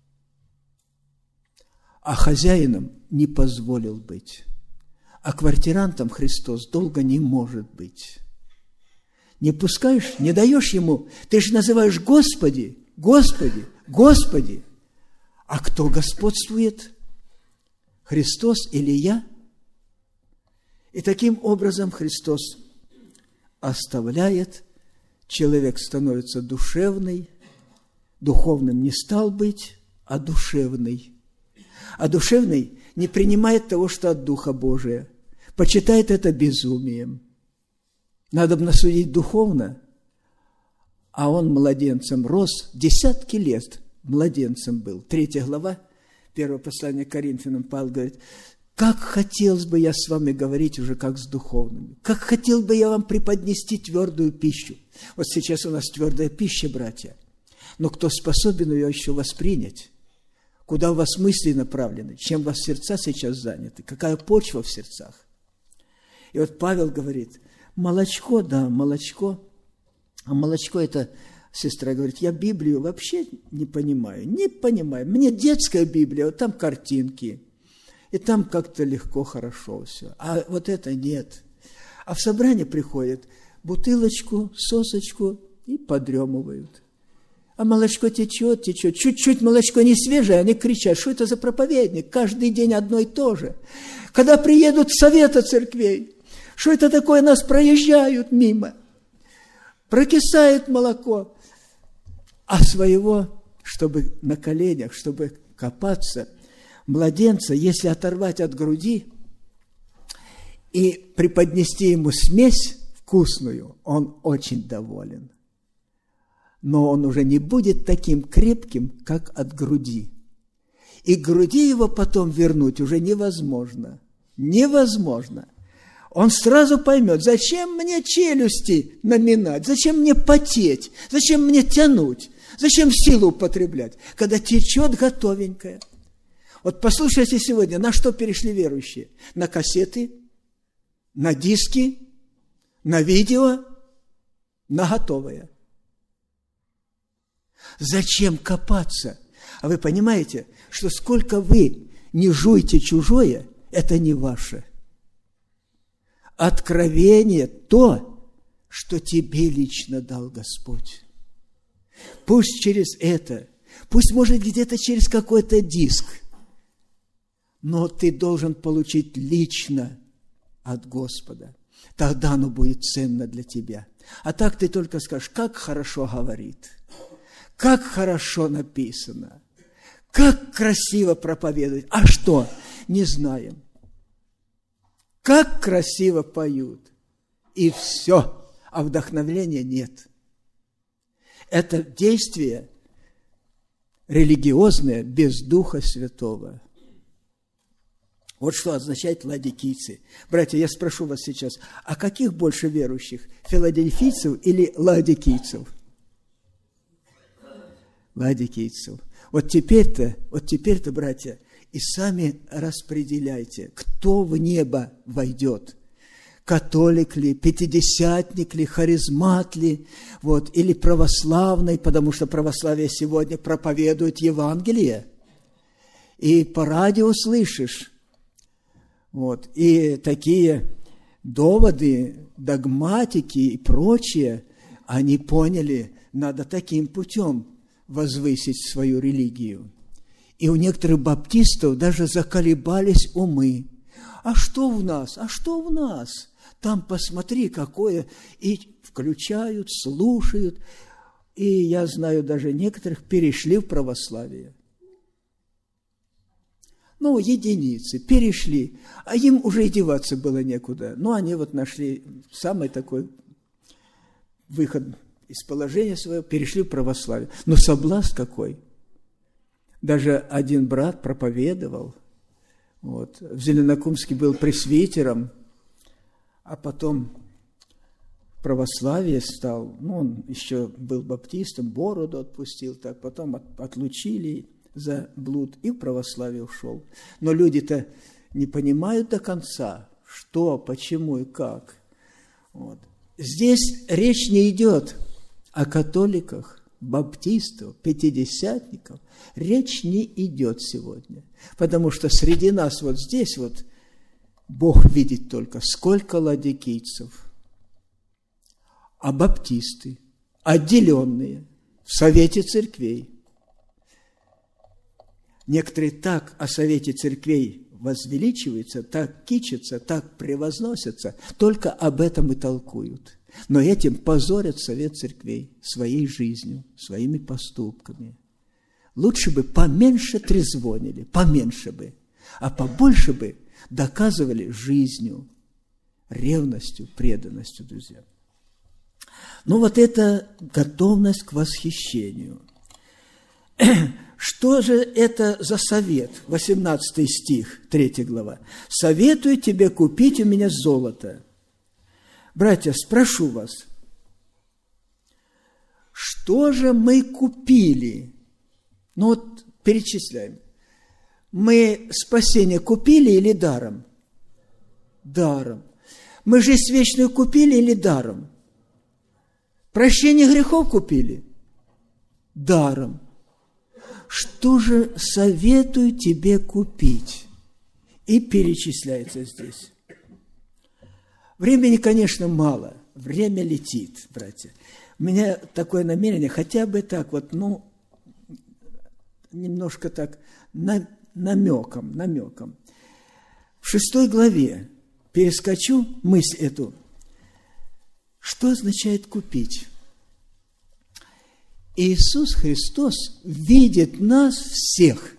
Speaker 1: а хозяином не позволил быть. А квартирантом Христос долго не может быть. Не пускаешь, не даешь ему. Ты же называешь: Господи, Господи, Господи. А кто господствует? Христос или я? И таким образом Христос оставляет. Человек становится душевный, духовным не стал быть, а душевный. А душевный не принимает того, что от Духа Божия, почитает это безумием. Надо бы насудить духовно, а он младенцем рос, десятки лет младенцем был. 3 глава, 1 послание к Коринфянам, Павел говорит: как хотелось бы я с вами говорить уже как с духовными, как хотел бы я вам преподнести твердую пищу. Вот сейчас у нас твердая пища, братья, но кто способен ее еще воспринять? Куда у вас мысли направлены? Чем у вас сердца сейчас заняты? Какая почва в сердцах? И вот Павел говорит: молочко, да, молочко. А молочко – это сестра говорит, я Библию вообще не понимаю. Не понимаю. Мне детская Библия, вот там картинки. И там как-то легко, хорошо все. А вот это нет. А в собрание приходят, бутылочку, сосочку и подремывают. А молочко течет, течет. Чуть-чуть молочко не свежее, они кричат, что это за проповедник? Каждый день одно и то же. Когда приедут советы церквей, что это такое, нас проезжают мимо. Прокисает молоко. А своего, чтобы на коленях, чтобы копаться, младенца, если оторвать от груди и преподнести ему смесь вкусную, он очень доволен. Но он уже не будет таким крепким, как от груди. И к груди его потом вернуть уже невозможно. Невозможно. Он сразу поймет, зачем мне челюсти наминать, зачем мне потеть, зачем мне тянуть, зачем силу употреблять, когда течет готовенькое. Вот послушайте сегодня, на что перешли верующие? На кассеты, на диски, на видео, на готовое. Зачем копаться? А вы понимаете, что сколько вы не жуйте чужое, это не ваше. Откровение то, что тебе лично дал Господь. Пусть через это, пусть может где-то через какой-то диск, но ты должен получить лично от Господа. Тогда оно будет ценно для тебя. А так ты только скажешь, как хорошо говорит, как хорошо написано, как красиво проповедует. А что? Не знаем. Как красиво поют. И все. А вдохновения нет. Это действие религиозное без Духа Святого. Вот что означает ладикийцы. Братья, я спрошу вас сейчас, а каких больше верующих? Филадельфийцев или ладикийцев? Ладикийцев. Вот теперь-то, братья, и сами распределяйте, кто в небо войдет. Католик ли, пятидесятник ли, харизмат ли, вот, или православный, потому что православие сегодня проповедует Евангелие. И по радио слышишь, вот, и такие доводы, догматики и прочее, они поняли, надо таким путем возвысить свою религию. И у некоторых баптистов даже заколебались умы. А что в нас? А что в нас? Там посмотри, какое. И включают, слушают. И я знаю, даже некоторых перешли в православие. Ну, единицы перешли. А им уже и деваться было некуда. Но они вот нашли самый такой выход из положения своего, перешли в православие. Но соблазн какой! Даже один брат проповедовал, вот, в Зеленокумске был пресвитером, а потом в православие стал, ну, он еще был баптистом, бороду отпустил, так, потом отлучили за блуд и в православие ушел. Но люди-то не понимают до конца, что, почему и как. Вот. Здесь речь не идет о католиках, баптистов, пятидесятников. Речь не идет сегодня. Потому что среди нас вот здесь вот Бог видит только, сколько ладикийцев. А баптисты, отделенные в совете церквей. Некоторые так о совете церквей возвеличиваются, так кичатся, так превозносятся, только об этом и толкуют. Но этим позорят совет церквей своей жизнью, своими поступками. Лучше бы поменьше трезвонили, поменьше бы, а побольше бы доказывали жизнью, ревностью, преданностью, друзья. Ну вот это готовность к восхищению. Что же это за совет? 18 стих, 3 глава. «Советую тебе купить у меня золото». Братья, спрошу вас, что же мы купили? Ну вот перечисляем. Мы спасение купили или даром? Даром. Мы жизнь вечную купили или даром? Прощение грехов купили? даром. Что же советую тебе купить? И перечисляется здесь. Времени, конечно, мало. Время летит, братья. У меня такое намерение, хотя бы так вот, немножко так намеком. В 6 главе перескочу мысль эту. Что означает купить? Иисус Христос видит нас всех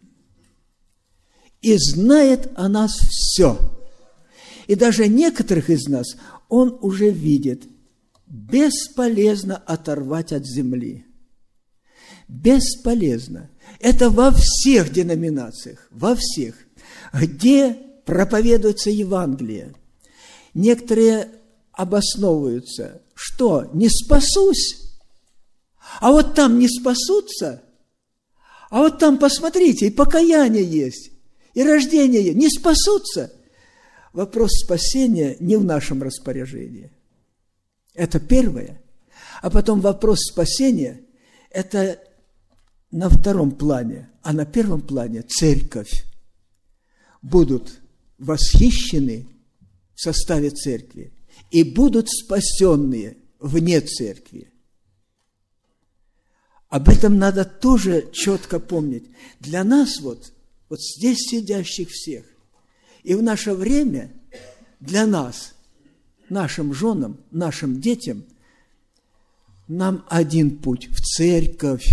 Speaker 1: и знает о нас все. И даже некоторых из нас Он уже видит. Бесполезно оторвать от земли. Бесполезно. Это во всех деноминациях, во всех, где проповедуется Евангелие. Некоторые обосновываются, что не спасусь, а вот там не спасутся, а вот там, посмотрите, и покаяние есть, и рождение есть, не спасутся. Вопрос спасения не в нашем распоряжении. Это первое. А потом вопрос спасения – это на втором плане, а на первом плане церковь. Будут восхищены в составе церкви и будут спасенные вне церкви. Об этом надо тоже четко помнить. Для нас вот здесь сидящих всех, и в наше время для нас, нашим женам, нашим детям, нам один путь – в церковь.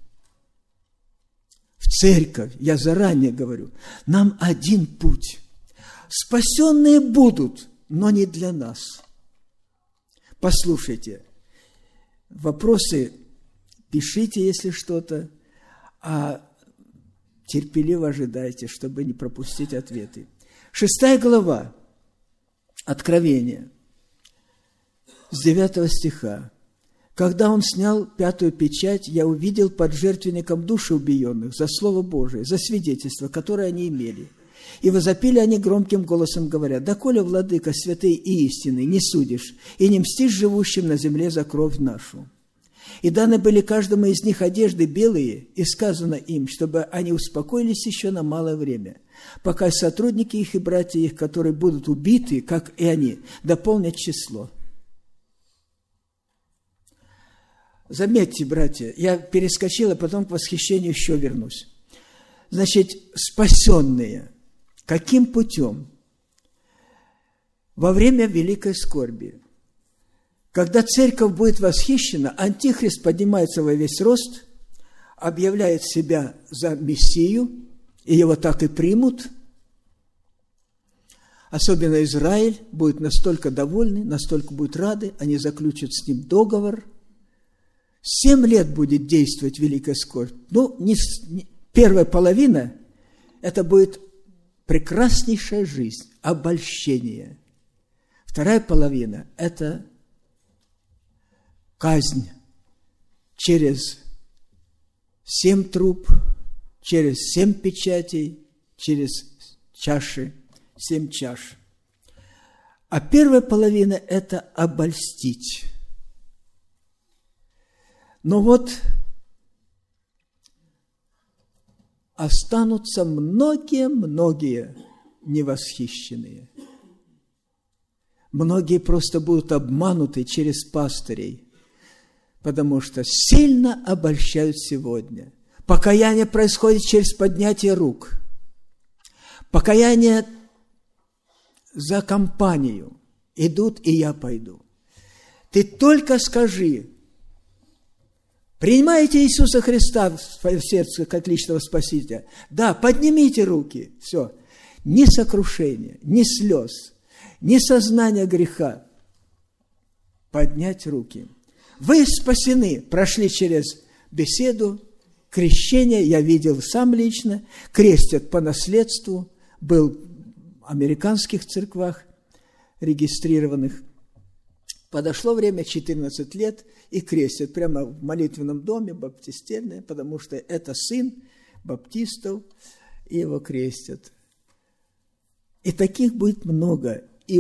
Speaker 1: В церковь, я заранее говорю, нам один путь. Спасенные будут, но не для нас. Послушайте, вопросы пишите, если что-то, а терпеливо ожидайте, чтобы не пропустить ответы. 6 глава Откровения, с 9 стиха. «Когда он снял 5 печать, я увидел под жертвенником души убиенных за Слово Божие, за свидетельство, которое они имели. И возопили они громким голосом, говоря: доколе, владыка, святый и истинный, не судишь и не мстишь живущим на земле за кровь нашу. И даны были каждому из них одежды белые, и сказано им, чтобы они успокоились еще на малое время, пока сотрудники их и братья их, которые будут убиты, как и они, дополнят число». Заметьте, братья, я перескочил, а потом к восхищению еще вернусь. Значит, спасенные. Каким путем? Во время великой скорби. Когда церковь будет восхищена, Антихрист поднимается во весь рост, объявляет себя за Мессию, и его так и примут. Особенно Израиль будет настолько довольны, настолько будут рады, они заключат с ним договор. 7 лет будет действовать великая скорбь. Первая половина – это будет прекраснейшая жизнь, обольщение. Вторая половина – это казнь через 7 труб, через 7 печатей, через чаши, 7 чаш. А первая половина – это обольстить. Но вот останутся многие невосхищенные. Многие просто будут обмануты через пастырей, потому что сильно обольщают сегодня. Покаяние происходит через поднятие рук. Покаяние за компанию. Идут, и я пойду. Ты только скажи: принимаете Иисуса Христа в свое сердце как личного Спасителя? Да, поднимите руки. Все. Ни сокрушения, ни слез, ни сознания греха. Поднять руки. Вы спасены. Прошли через беседу, крещение, я видел сам лично, крестят по наследству, был в американских церквах регистрированных. Подошло время, 14 лет, и крестят прямо в молитвенном доме баптистельное, потому что это сын баптистов, и его крестят. И таких будет много, и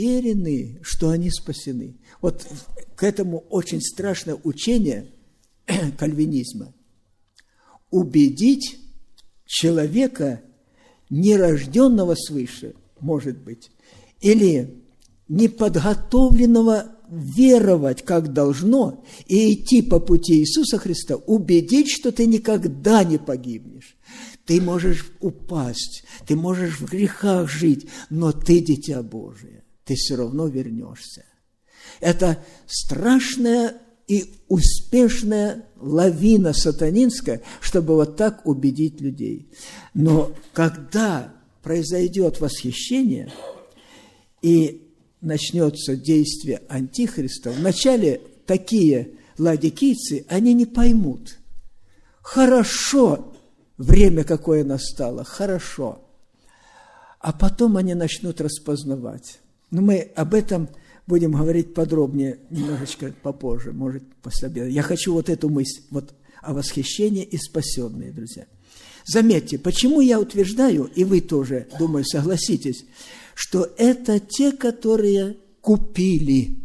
Speaker 1: уверены, что они спасены. Вот к этому очень страшное учение кальвинизма. Убедить человека, нерожденного свыше, может быть, или неподготовленного веровать, как должно, и идти по пути Иисуса Христа, убедить, что ты никогда не погибнешь. Ты можешь упасть, ты можешь в грехах жить, но ты дитя Божие, ты все равно вернешься. Это страшная и успешная лавина сатанинская, чтобы вот так убедить людей. Но когда произойдет восхищение и начнется действие Антихриста, вначале такие ладикийцы, они не поймут. Хорошо, время какое настало, хорошо. А потом они начнут распознавать. Но мы об этом будем говорить подробнее немножечко попозже, может, после обеда. Я хочу вот эту мысль, вот о восхищении и спасенные, друзья. Заметьте, почему я утверждаю, и вы тоже, думаю, согласитесь, что это те, которые купили.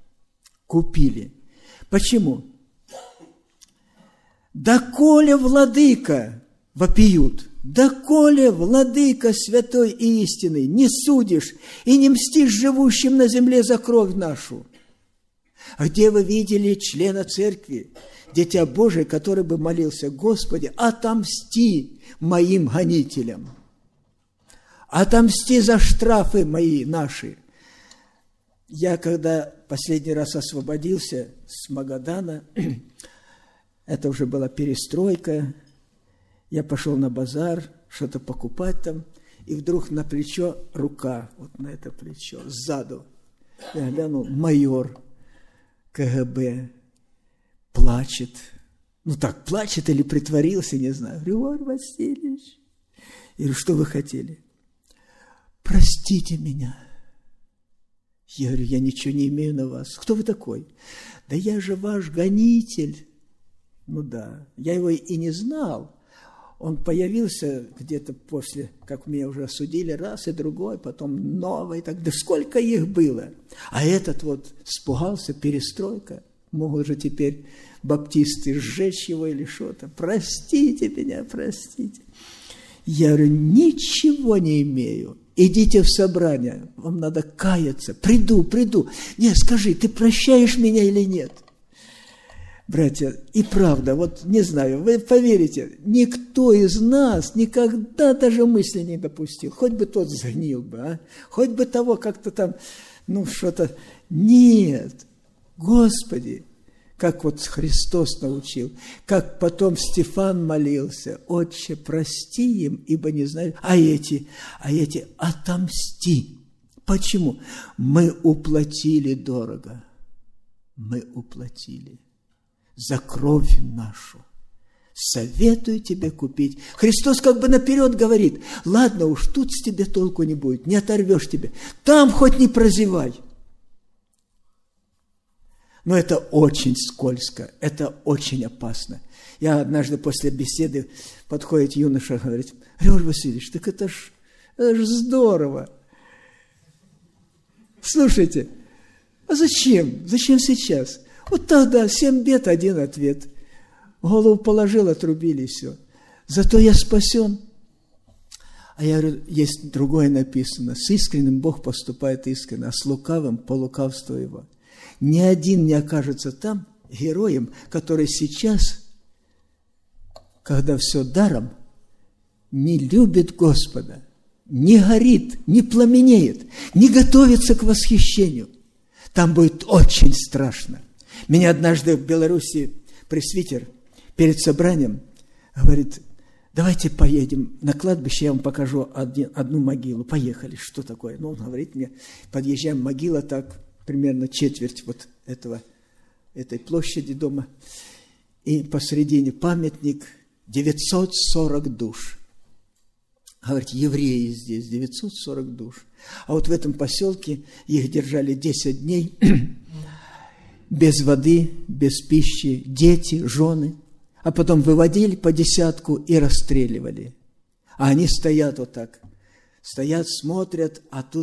Speaker 1: Почему? «Доколе, владыка!» вопиют. «Доколе, владыка святой и истинный, не судишь и не мстишь живущим на земле за кровь нашу?» А где вы видели члена церкви, дитя Божие, который бы молился: «Господи, отомсти моим гонителям, отомсти за штрафы мои наши». Я, когда последний раз освободился с Магадана, это уже была перестройка, я пошел на базар, что-то покупать там, и вдруг на плечо рука, вот на это плечо, сзаду. Я глянул, майор КГБ плачет. Ну так, плачет или притворился, не знаю. Григорий Васильевич. Я говорю: что вы хотели? Простите меня. Я говорю: я ничего не имею на вас. Кто вы такой? Да я же ваш гонитель. Ну да, я его и не знал. Он появился где-то после, как меня уже осудили, раз и другой, потом новый, так, да сколько их было. А этот вот испугался, перестройка. Могут же теперь баптисты сжечь его или что-то. Простите меня, простите. Я говорю: ничего не имею. Идите в собрание, вам надо каяться. Приду. Нет, скажи, ты прощаешь меня или нет? Братья, и правда, вот не знаю, вы поверите, никто из нас никогда даже мысли не допустил. Хоть бы тот сгнил бы, а? Хоть бы того как-то там, что-то. Нет, Господи, как вот Христос научил, как потом Стефан молился: «Отче, прости им, ибо не знают». А эти отомсти. Почему? Мы уплатили дорого. Мы уплатили. За кровь нашу. Советую тебе купить. Христос как бы наперед говорит: ладно уж, тут с тебя толку не будет, не оторвешь тебя. Там хоть не прозевай. Но это очень скользко, это очень опасно. Я однажды после беседы, подходит юноша, говорит: Григорий Васильевич, так это ж здорово. Слушайте, а зачем? Зачем сейчас? Вот тогда 7 бед, 1 ответ. Голову положил, отрубили, и все. Зато я спасен. А я говорю, есть другое написано: с искренним Бог поступает искренне, а с лукавым по лукавству его. Ни один не окажется там героем, который сейчас, когда все даром, не любит Господа, не горит, не пламенеет, не готовится к восхищению. Там будет очень страшно. Меня однажды в Беларуси пресвитер перед собранием говорит: давайте поедем на кладбище, я вам покажу одну могилу. Поехали. Что такое? Он говорит мне: подъезжаем, могила так, примерно четверть вот этой площади дома. И посредине памятник, 940 душ. Говорит, евреи здесь, 940 душ. А вот в этом поселке их держали 10 дней, без воды, без пищи, дети, жены. А потом выводили по 10 и расстреливали. А они стоят вот так. Стоят, смотрят, а тут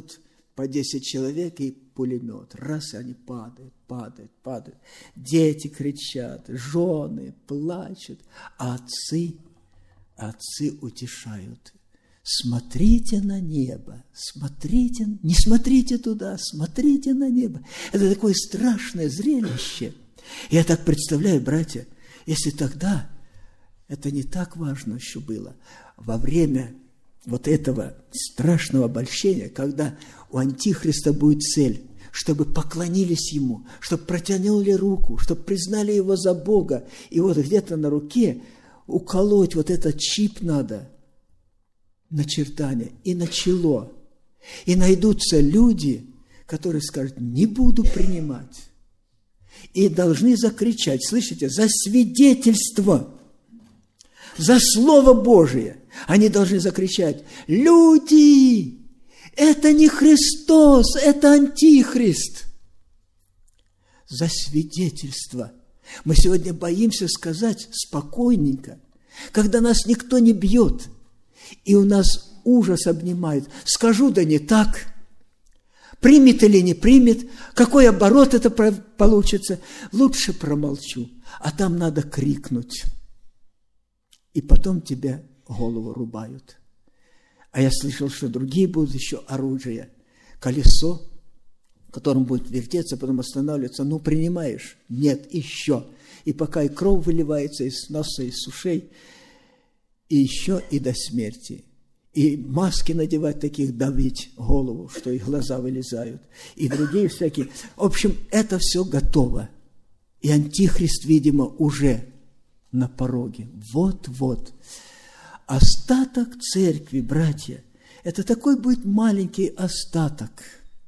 Speaker 1: по 10 человек и пулемет. Раз, и они падают. Дети кричат, жены плачут, а отцы утешают. Смотрите на небо, не смотрите туда, смотрите на небо. Это такое страшное зрелище. Я так представляю, братья, если тогда это не так важно еще было, во время вот этого страшного обольщения, когда у Антихриста будет цель, чтобы поклонились Ему, чтобы протянули руку, чтобы признали Его за Бога, и вот где-то на руке уколоть вот этот чип надо, начертание, и на чело. И найдутся люди, которые скажут, не буду принимать. И должны закричать, слышите, за свидетельство, за Слово Божие. Они должны закричать, люди, это не Христос, это Антихрист. За свидетельство. Мы сегодня боимся сказать спокойненько, когда нас никто не бьет, и у нас ужас обнимает. Скажу, да не так. Примет или не примет, какой оборот это получится. Лучше промолчу, а там надо крикнуть. И потом тебя голову рубают. А я слышал, что другие будут еще оружия. Колесо, которым будет вертеться, потом останавливаться. Ну, принимаешь? Нет, еще. И пока и кровь выливается из носа, из ушей, и еще и до смерти. И маски надевать таких, давить голову, что и глаза вылезают. И другие всякие. В общем, это все готово. И Антихрист, видимо, уже на пороге. Вот-вот. Остаток церкви, братья, это такой будет маленький остаток.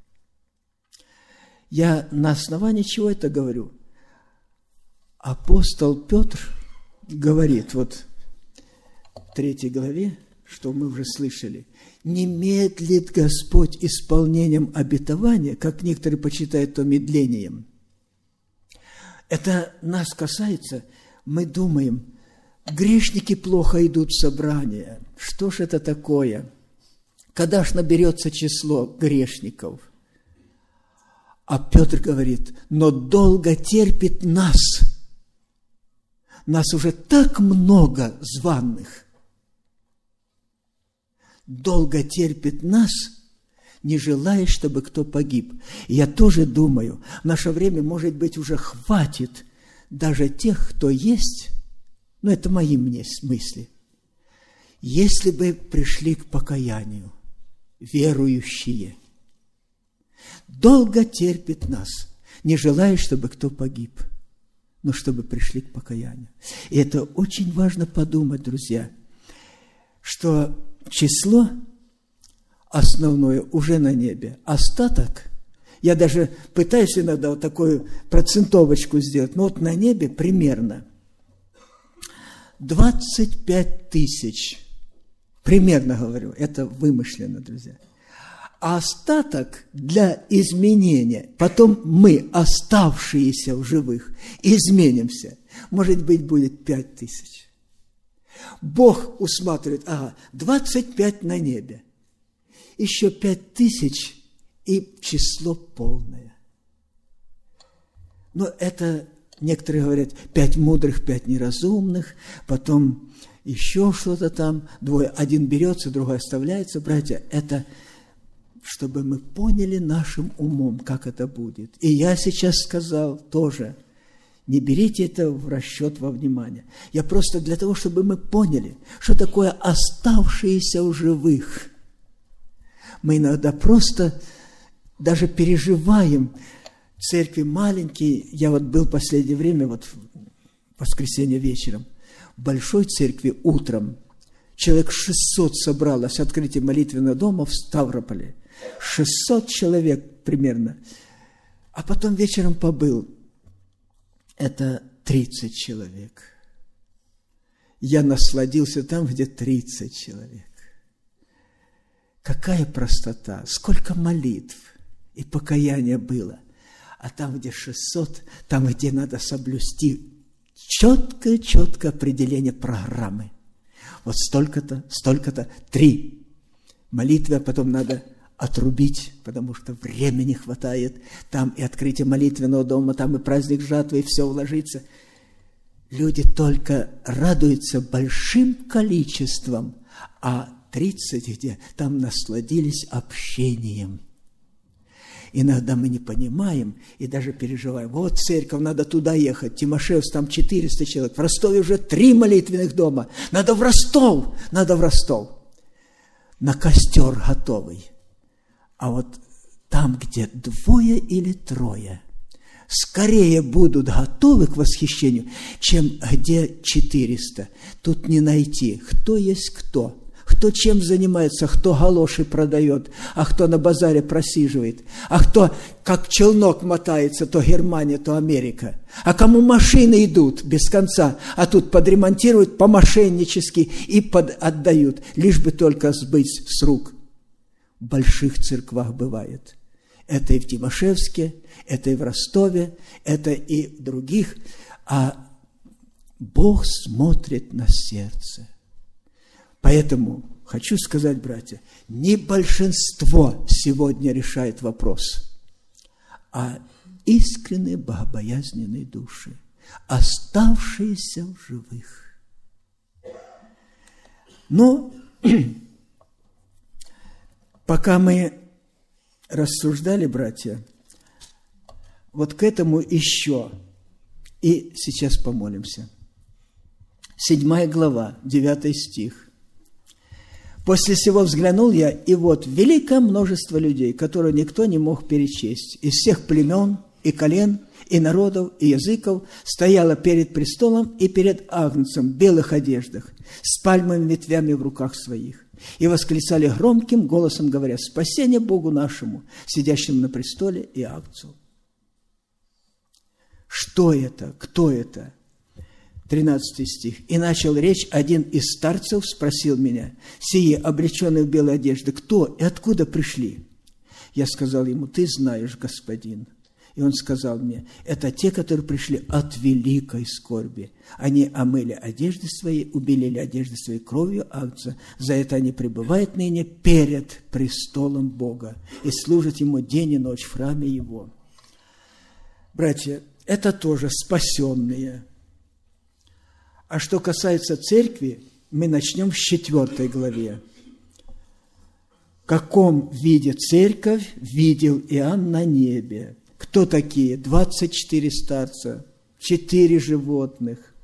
Speaker 1: Я на основании чего это говорю? Апостол Петр говорит, вот в 3 главе, что мы уже слышали, не медлит Господь исполнением обетования, как некоторые почитают то медлением. Это нас касается, мы думаем, грешники плохо идут в собрание. Что ж это такое? Когда ж наберется число грешников? А Петр говорит, но долго терпит нас. Нас уже так много званых. Долго терпит нас, не желая, чтобы кто погиб. И я тоже думаю, в наше время, может быть, уже хватит даже тех, кто есть, но это мои мысли, если бы пришли к покаянию, верующие. Долго терпит нас, не желая, чтобы кто погиб, но чтобы пришли к покаянию. И это очень важно подумать, друзья, что число основное уже на небе. Остаток, я даже пытаюсь иногда вот такую процентовочку сделать, но вот на небе примерно 25 тысяч. Примерно говорю, это вымышленно, друзья. А остаток для изменения, потом мы, оставшиеся в живых, изменимся. Может быть, будет 5 тысяч. Бог усматривает, 25 на небе. Еще 5 тысяч и число полное. Но это, некоторые говорят, 5 мудрых, 5 неразумных, потом еще что-то там, один берется, другой оставляется. Братья, это чтобы мы поняли нашим умом, как это будет. И я сейчас сказал тоже, не берите это в расчет, во внимание. Я просто для того, чтобы мы поняли, что такое оставшиеся в живых. Мы иногда просто даже переживаем церкви маленькие. Я вот был в последнее время, вот в воскресенье вечером, в большой церкви утром. Человек 600 собралось, открытие молитвенного дома в Ставрополе. 600 человек примерно. А потом вечером побыл. Это 30 человек. Я насладился там, где 30 человек. Какая простота, сколько молитв и покаяния было. А там, где 600, там, где надо соблюсти четкое определение программы. Вот столько-то, 3 молитвы, а потом надо отрубить, потому что времени не хватает. Там и открытие молитвенного дома, там и праздник жатвы, и все уложится. Люди только радуются большим количеством, а 30 где там насладились общением. Иногда мы не понимаем и даже переживаем. Вот церковь, надо туда ехать. Тимошевск, там 400 человек. В Ростове уже 3 молитвенных дома. Надо в Ростов. На костер готовый. А вот там, где 2 или 3, скорее будут готовы к восхищению, чем где 400. Тут не найти, кто есть кто. Кто чем занимается, кто галоши продает, а кто на базаре просиживает, а кто как челнок мотается, то Германия, то Америка. А кому машины идут без конца, а тут подремонтируют по-мошеннически и отдают, лишь бы только сбыть с рук. В больших церквах бывает. Это и в Тимошевске, это и в Ростове, это и в других. А Бог смотрит на сердце. Поэтому хочу сказать, братья, не большинство сегодня решает вопрос, а искренние богобоязненные души, оставшиеся в живых. Но пока мы рассуждали, братья, вот к этому еще, и сейчас помолимся. 7 глава, 9 стих. «После сего взглянул я, и вот великое множество людей, которые никто не мог перечесть, из всех племен и колен, и народов, и языков, стояло перед престолом и перед Агнцем в белых одеждах, с пальмовыми ветвями в руках своих, и восклицали громким голосом, говоря: спасение Богу нашему, сидящему на престоле и Агнцу». Что это? Кто это? 13 стих. «И начал речь один из старцев, спросил меня: сие, облеченные в белые одежды, кто и откуда пришли? Я сказал ему: ты знаешь, господин. И он сказал мне: это те, которые пришли от великой скорби. Они омыли одежды свои, убелили одежды свои кровью Агнца. За это они пребывают ныне перед престолом Бога и служат Ему день и ночь в храме Его». Братья, это тоже спасенные. А что касается церкви, мы начнем с 4 главе. В каком виде церковь видел Иоанн на небе? Кто такие? 24 старца, 4 животных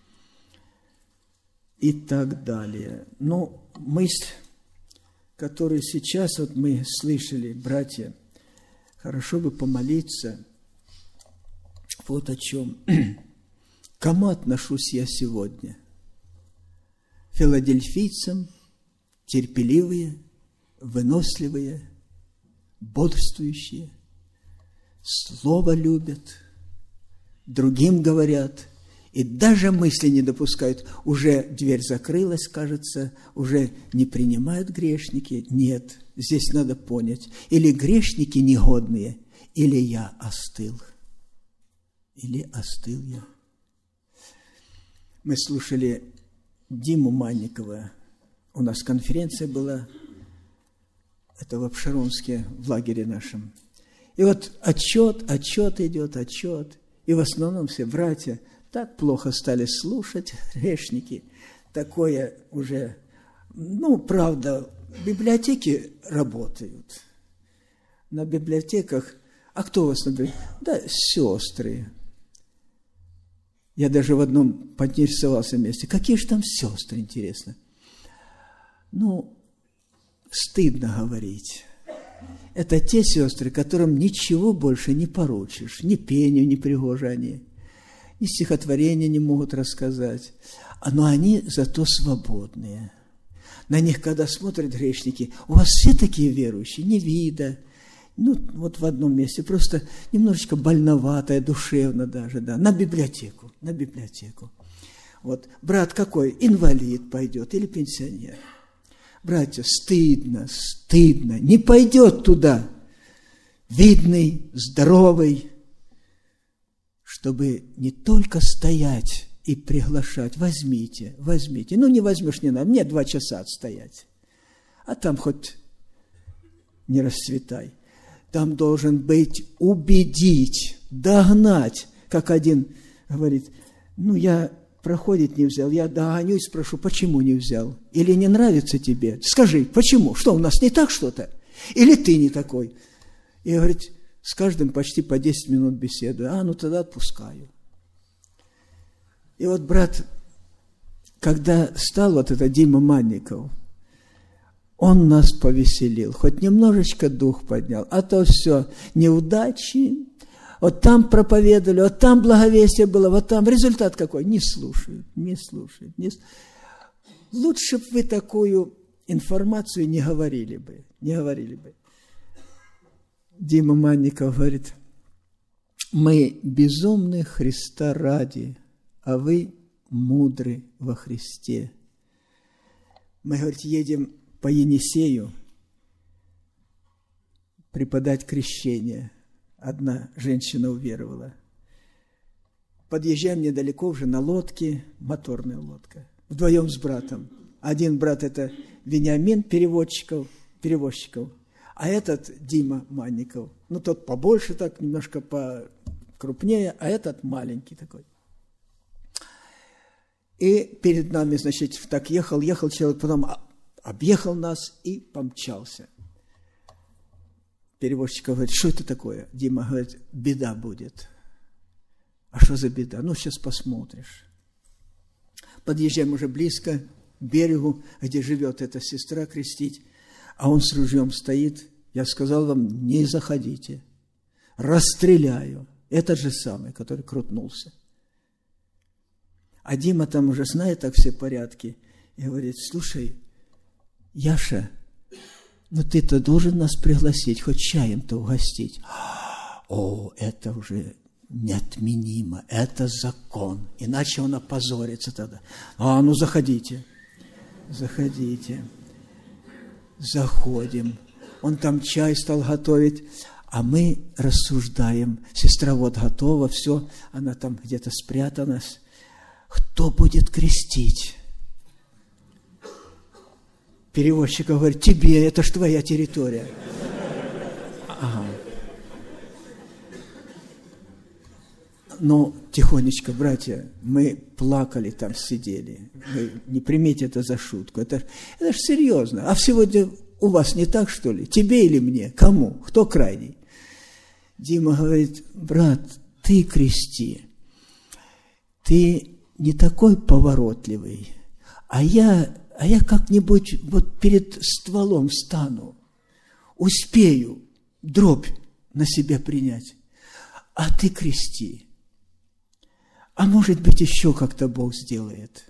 Speaker 1: и так далее. Но мысль, которую сейчас вот мы слышали, братья, хорошо бы помолиться вот о чем. К кому отношусь я сегодня? Филадельфийцам, терпеливые, выносливые, бодрствующие, слово любят, другим говорят, и даже мысли не допускают. Уже дверь закрылась, кажется, уже не принимают грешники. Нет, здесь надо понять, или грешники негодные, или я остыл. Или остыл я. Мы слушали Диму Манникова. У нас конференция была, это в Апшеронске, в лагере нашем. И вот отчет идет. И в основном все братья так плохо стали слушать, грешники. Такое уже, правда, библиотеки работают. На библиотеках, а кто у вас на библиотеке? Да, сестры. Я даже в одном поинтересовался месте. Какие же там сестры, интересно? Стыдно говорить. Это те сестры, которым ничего больше не поручишь. Ни пению, ни пригожания, ни стихотворения не могут рассказать. Но они зато свободные. На них, когда смотрят грешники, у вас все такие верующие, не вида. Вот в одном месте, просто немножечко больноватая, душевно даже, да, на библиотеку. Вот, брат какой, инвалид пойдет или пенсионер. Братья, стыдно, не пойдет туда. Видный, здоровый, чтобы не только стоять и приглашать. Возьмите. Не возьмешь, не надо, мне 2 часа отстоять. А там хоть не расцветай. Там должен быть убедить, догнать, как один говорит, я проходит не взял, я догоню и спрошу, почему не взял? Или не нравится тебе? Скажи, почему? Что, у нас не так что-то? Или ты не такой? И говорит, с каждым почти по 10 минут беседую. Тогда отпускаю. И вот брат, когда стал этот Дима Манников, он нас повеселил, хоть немножечко дух поднял, а то все неудачи, вот там проповедовали, вот там благовестие было, вот там результат какой? Не слушают. Лучше бы вы такую информацию не говорили бы. Дима Манников говорит, мы безумны Христа ради, а вы мудры во Христе. Мы, говорит, едем по Енисею преподать крещение. Одна женщина уверовала. Подъезжаем недалеко уже на лодке, моторная лодка, вдвоем с братом. Один брат – это Вениамин перевозчиков, а этот Дима Манников. Тот побольше так, немножко покрупнее, а этот маленький такой. И перед нами, так ехал человек, потом объехал нас и помчался. Перевозчик говорит, что это такое? Дима говорит, беда будет. А что за беда? Сейчас посмотришь. Подъезжаем уже близко к берегу, где живет эта сестра крестить, а он с ружьем стоит. Я сказал вам, не заходите. Расстреляю. Этот же самый, который крутнулся. А Дима там уже знает так все порядки. И говорит, слушай, Яша, ты-то должен нас пригласить, хоть чаем-то угостить. Это уже неотменимо, это закон, иначе он опозорится тогда. Заходите. Заходим. Он там чай стал готовить, а мы рассуждаем. Сестра вот готова, все, она там где-то спрятана. Кто будет крестить? Перевозчик говорит, тебе, это ж твоя территория. Тихонечко, братья, мы плакали там, сидели. Вы не примите это за шутку. Это ж серьезно. А сегодня у вас не так, что ли? Тебе или мне? Кому? Кто крайний? Дима говорит, брат, ты крести. Ты не такой поворотливый, а я как-нибудь вот перед стволом стану, успею дробь на себя принять, а ты крести. А может быть, еще как-то Бог сделает.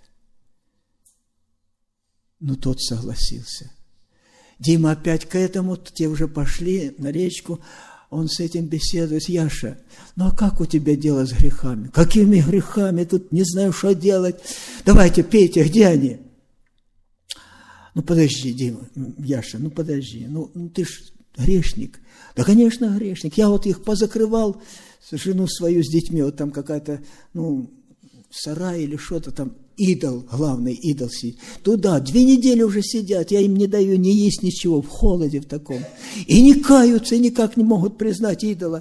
Speaker 1: Тот согласился. Дима опять к этому, те уже пошли на речку, он с этим беседует, Яша, а как у тебя дело с грехами? Какими грехами? Тут не знаю, что делать. Давайте, пейте, где они? Подожди, Дима, Яша, подожди. Ты ж грешник. Да, конечно, грешник. Я вот их позакрывал, жену свою с детьми, вот там какая-то, сарай или что-то там, идол, главный идол сидит. Туда 2 недели уже сидят, я им не даю ни есть ничего, в холоде в таком. И не каются, и никак не могут признать идола.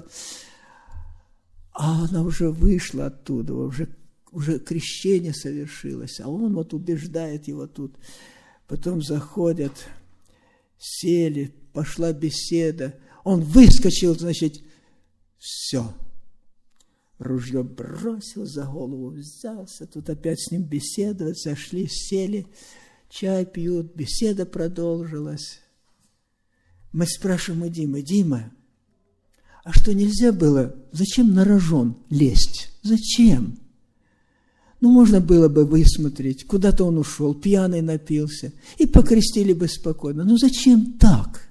Speaker 1: А она уже вышла оттуда, уже крещение совершилось, а он вот убеждает его тут. Потом заходят, сели, пошла беседа. Он выскочил, все. Ружье бросил, за голову взялся. Тут опять с ним беседовать, зашли, сели, чай пьют, беседа продолжилась. Мы спрашиваем у Димы, Дима, а что нельзя было, зачем на рожон лезть? Зачем? Можно было бы высмотреть, куда-то он ушел, пьяный напился, и покрестили бы спокойно. Зачем так?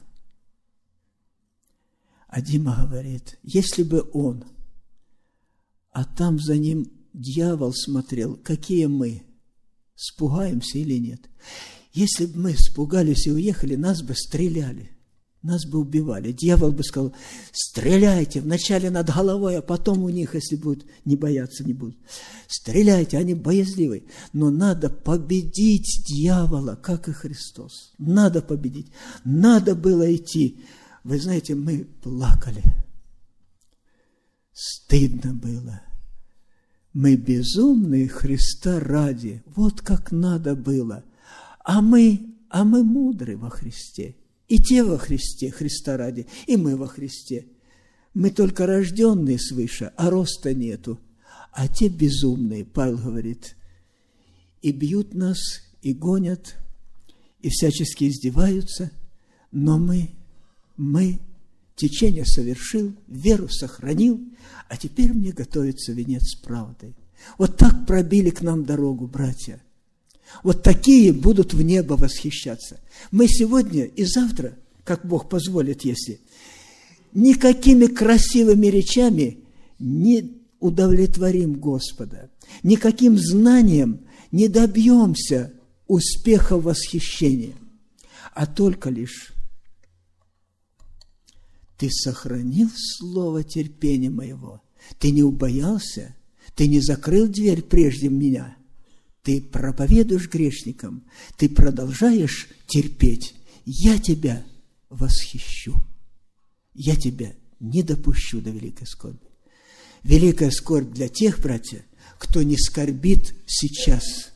Speaker 1: А Дима говорит, если бы он, а там за ним дьявол смотрел, какие мы, спугаемся или нет. Если бы мы испугались и уехали, нас бы стреляли, нас бы убивали. Дьявол бы сказал, стреляйте вначале над головой, а потом у них, если будут, не бояться не будут. Стреляйте, они боязливые. Но надо победить дьявола, как и Христос. Надо победить. Надо было идти Вы знаете, мы плакали. Стыдно было. Мы безумные Христа ради. Вот как надо было. А мы мудры во Христе. И те во Христе, Христа ради, и мы во Христе. Мы только рожденные свыше, а роста нету. А те безумные, Павел говорит, и бьют нас, и гонят, и всячески издеваются, но мы течение совершил, веру сохранил, а теперь мне готовится венец правды. Вот так пробили к нам дорогу, братья. Вот такие будут в небо восхищаться. Мы сегодня и завтра, как Бог позволит, если никакими красивыми речами не удовлетворим Господа, никаким знанием не добьемся успеха в восхищении, а только лишь ты сохранил слово терпения моего, ты не убоялся, ты не закрыл дверь прежде меня, ты проповедуешь грешникам, ты продолжаешь терпеть, я тебя восхищу, я тебя не допущу до великой скорби. Великая скорбь для тех, братья, кто не скорбит сейчас.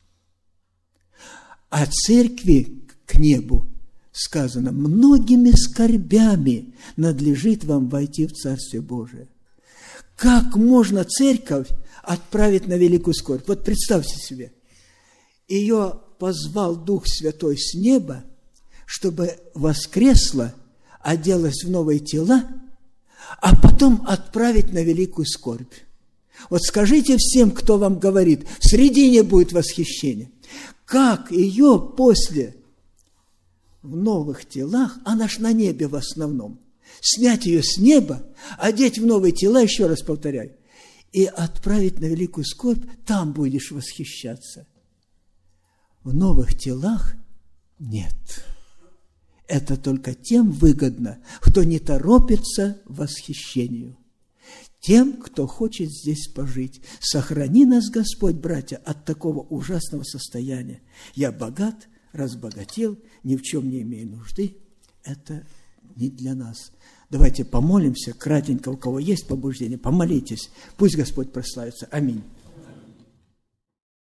Speaker 1: А церкви к небу сказано, многими скорбями надлежит вам войти в Царствие Божие. Как можно церковь отправить на великую скорбь? Вот представьте себе, ее позвал Дух Святой с неба, чтобы воскресла, оделась в новые тела, а потом отправить на великую скорбь. Вот скажите всем, кто вам говорит, в средине будет восхищение. Как ее после в новых телах, она ж на небе в основном, снять ее с неба, одеть в новые тела, еще раз повторяю, и отправить на великую скорбь, там будешь восхищаться. В новых телах нет. Это только тем выгодно, кто не торопится восхищению. Тем, кто хочет здесь пожить. Сохрани нас, Господь, братья, от такого ужасного состояния. Я богат, разбогател, ни в чем не имею нужды. Это не для нас. Давайте помолимся, кратенько, у кого есть побуждение, помолитесь. Пусть Господь прославится. Аминь.